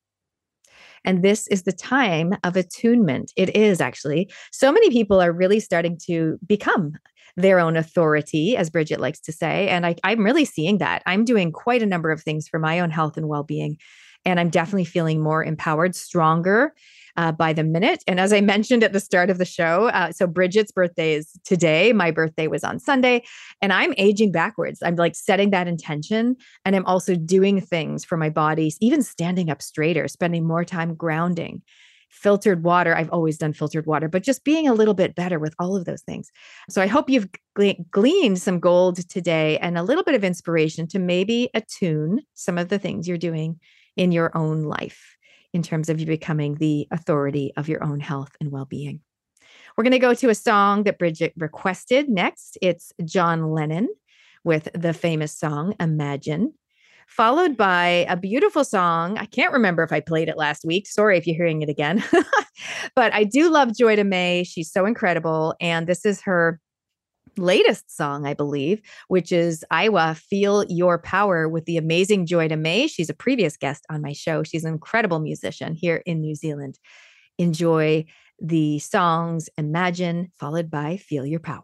And this is the time of attunement. It is actually. So many people are really starting to become their own authority, as Bridget likes to say. And I'm really seeing that. I'm doing quite a number of things for my own health and well-being. And I'm definitely feeling more empowered, stronger by the minute. And as I mentioned at the start of the show, so Bridget's birthday is today. My birthday was on Sunday, and I'm aging backwards. I'm like setting that intention. And I'm also doing things for my body, even standing up straighter, spending more time grounding, filtered water. I've always done filtered water, but just being a little bit better with all of those things. So I hope you've gleaned some gold today and a little bit of inspiration to maybe attune some of the things you're doing in your own life, in terms of you becoming the authority of your own health and well-being. We're going to go to a song that Bridget requested next. It's John Lennon with the famous song, Imagine, followed by a beautiful song. I can't remember if I played it last week. Sorry if you're hearing it again. But I do love Joy DeMay. She's so incredible. And this is her latest song, I believe, which is Iowa, Feel Your Power, with the amazing Joy DeMay. She's a previous guest on my show. She's an incredible musician here in New Zealand. Enjoy the songs Imagine, followed by Feel Your Power.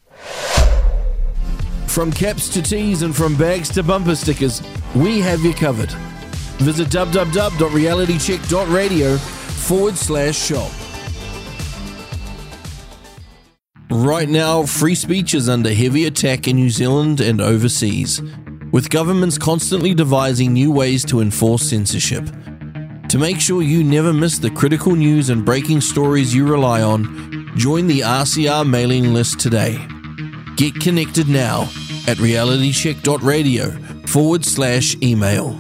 From caps to tees and from bags to bumper stickers, we have you covered. Visit www.realitycheck.radio/shop. Right now, free speech is under heavy attack in New Zealand and overseas, with governments constantly devising new ways to enforce censorship. To make sure you never miss the critical news and breaking stories you rely on, join the RCR mailing list today. Get connected now at realitycheck.radio/email.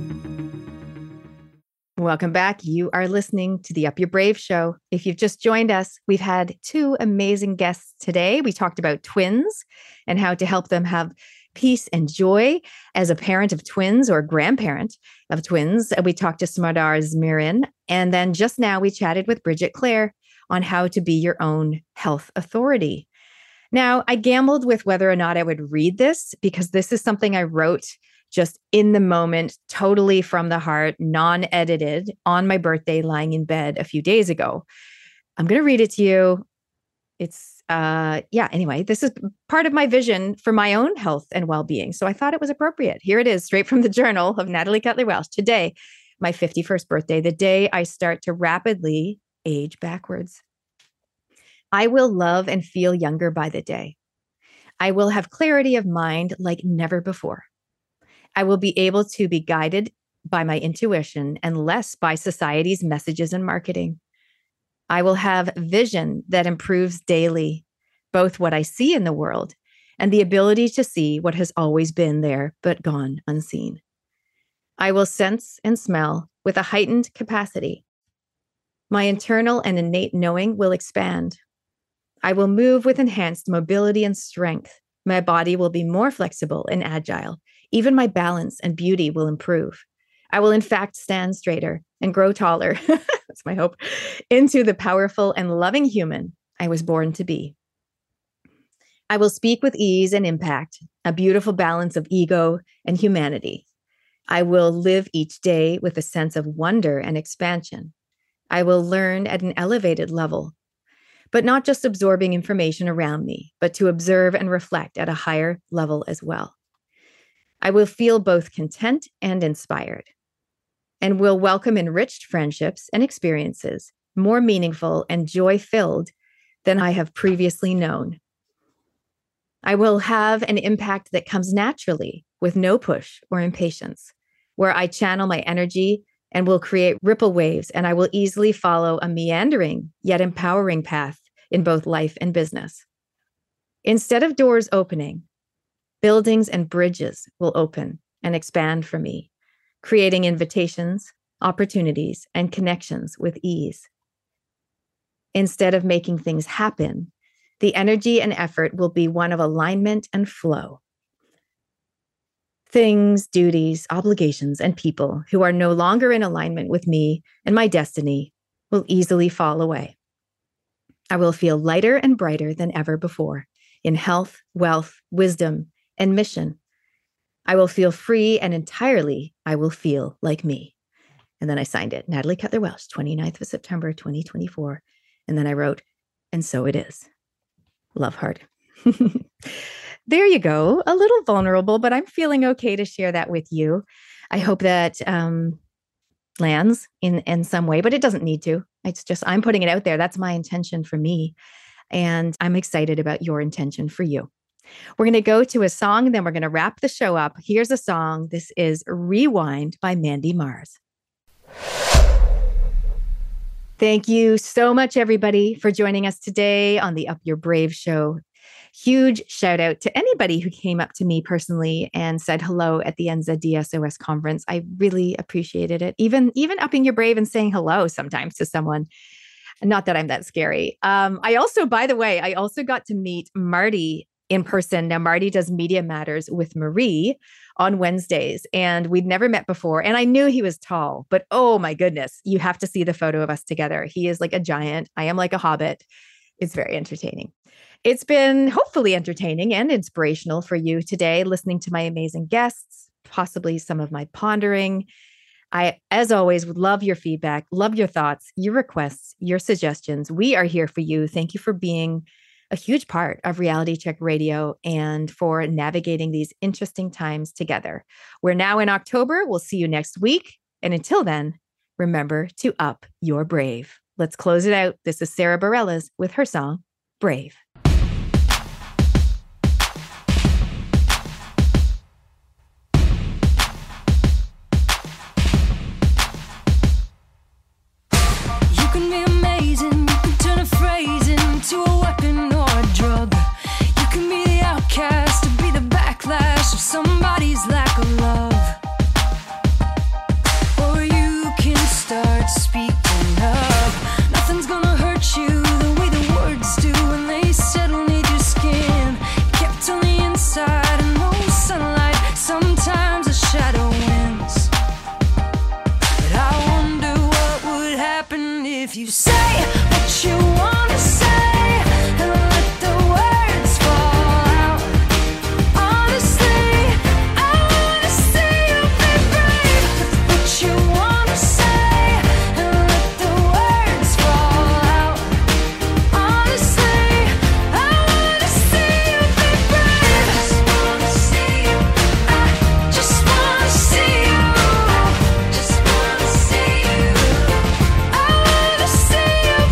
Welcome back. You are listening to the Up Your Brave show. If you've just joined us, we've had two amazing guests today. We talked about twins and how to help them have peace and joy as a parent of twins or grandparent of twins. We talked to Smadar Zmirin. And then just now we chatted with Bridget Clair on how to be your own health authority. Now, I gambled with whether or not I would read this because this is something I wrote just in the moment, totally from the heart, non-edited, on my birthday, lying in bed a few days ago. I'm going to read it to you. It's, anyway, this is part of my vision for my own health and well-being. So I thought it was appropriate. Here it is, straight from the journal of Natalie Cutler Welsh. Today, my 51st birthday, the day I start to rapidly age backwards. I will love and feel younger by the day. I will have clarity of mind like never before. I will be able to be guided by my intuition and less by society's messages and marketing. I will have vision that improves daily, both what I see in the world and the ability to see what has always been there but gone unseen. I will sense and smell with a heightened capacity. My internal and innate knowing will expand. I will move with enhanced mobility and strength. My body will be more flexible and agile. Even my balance and beauty will improve. I will, in fact, stand straighter and grow taller. That's my hope. Into the powerful and loving human I was born to be. I will speak with ease and impact, a beautiful balance of ego and humanity. I will live each day with a sense of wonder and expansion. I will learn at an elevated level, but not just absorbing information around me, but to observe and reflect at a higher level as well. I will feel both content and inspired, and will welcome enriched friendships and experiences, more meaningful and joy-filled than I have previously known. I will have an impact that comes naturally with no push or impatience, where I channel my energy and will create ripple waves, and I will easily follow a meandering yet empowering path in both life and business. Instead of doors opening, buildings and bridges will open and expand for me, creating invitations, opportunities, and connections with ease. Instead of making things happen, the energy and effort will be one of alignment and flow. Things, duties, obligations, and people who are no longer in alignment with me and my destiny will easily fall away. I will feel lighter and brighter than ever before in health, wealth, wisdom, and mission. I will feel free, and entirely I will feel like me. And then I signed it, Natalie Cutler Welsh, 29th of September, 2024. And then I wrote, and so it is. Love heart. There you go. A little vulnerable, but I'm feeling okay to share that with you. I hope that lands in some way, but it doesn't need to. It's just, I'm putting it out there. That's my intention for me. And I'm excited about your intention for you. We're going to go to a song, and then we're going to wrap the show up. Here's a song. This is Rewind by Mandy Mars. Thank you so much, everybody, for joining us today on the Up Your Brave show. Huge shout out to anybody who came up to me personally and said hello at the NZDSOS conference. I really appreciated it. Even upping your brave and saying hello sometimes to someone. Not that I'm that scary. I also got to meet Marty in person. Now, Marty does Media Matters with Marie on Wednesdays, and we'd never met before. And I knew he was tall, but oh my goodness, you have to see the photo of us together. He is like a giant. I am like a hobbit. It's very entertaining. It's been hopefully entertaining and inspirational for you today, listening to my amazing guests, possibly some of my pondering. I, as always, would love your feedback, love your thoughts, your requests, your suggestions. We are here for you. Thank you for being a huge part of Reality Check Radio and for navigating these interesting times together. We're now in October. We'll see you next week. And until then, remember to up your brave. Let's close it out. This is Sarah Bareilles with her song, Brave. You can be amazing. You can turn a phrase into a weapon or a drug. You can be the outcast to be the backlash of somebody's lack of love. Or you can start speaking up. Nothing's gonna hurt you the way the words do when they settle near your skin. Kept on the inside and no sunlight. Sometimes a shadow wins. But I wonder what would happen if you say what you want to say and let the words fall out. Honestly, I want to see you be brave with what you want to say and let the words fall out. Honestly, I want to see you be brave. I just want to see you. I just want to see you. Just want to see you. I want to see you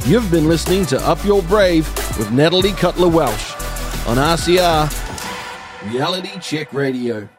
You've been listening to Up Your Brave with Natalie Cutler Welsh on RCR Reality Check Radio.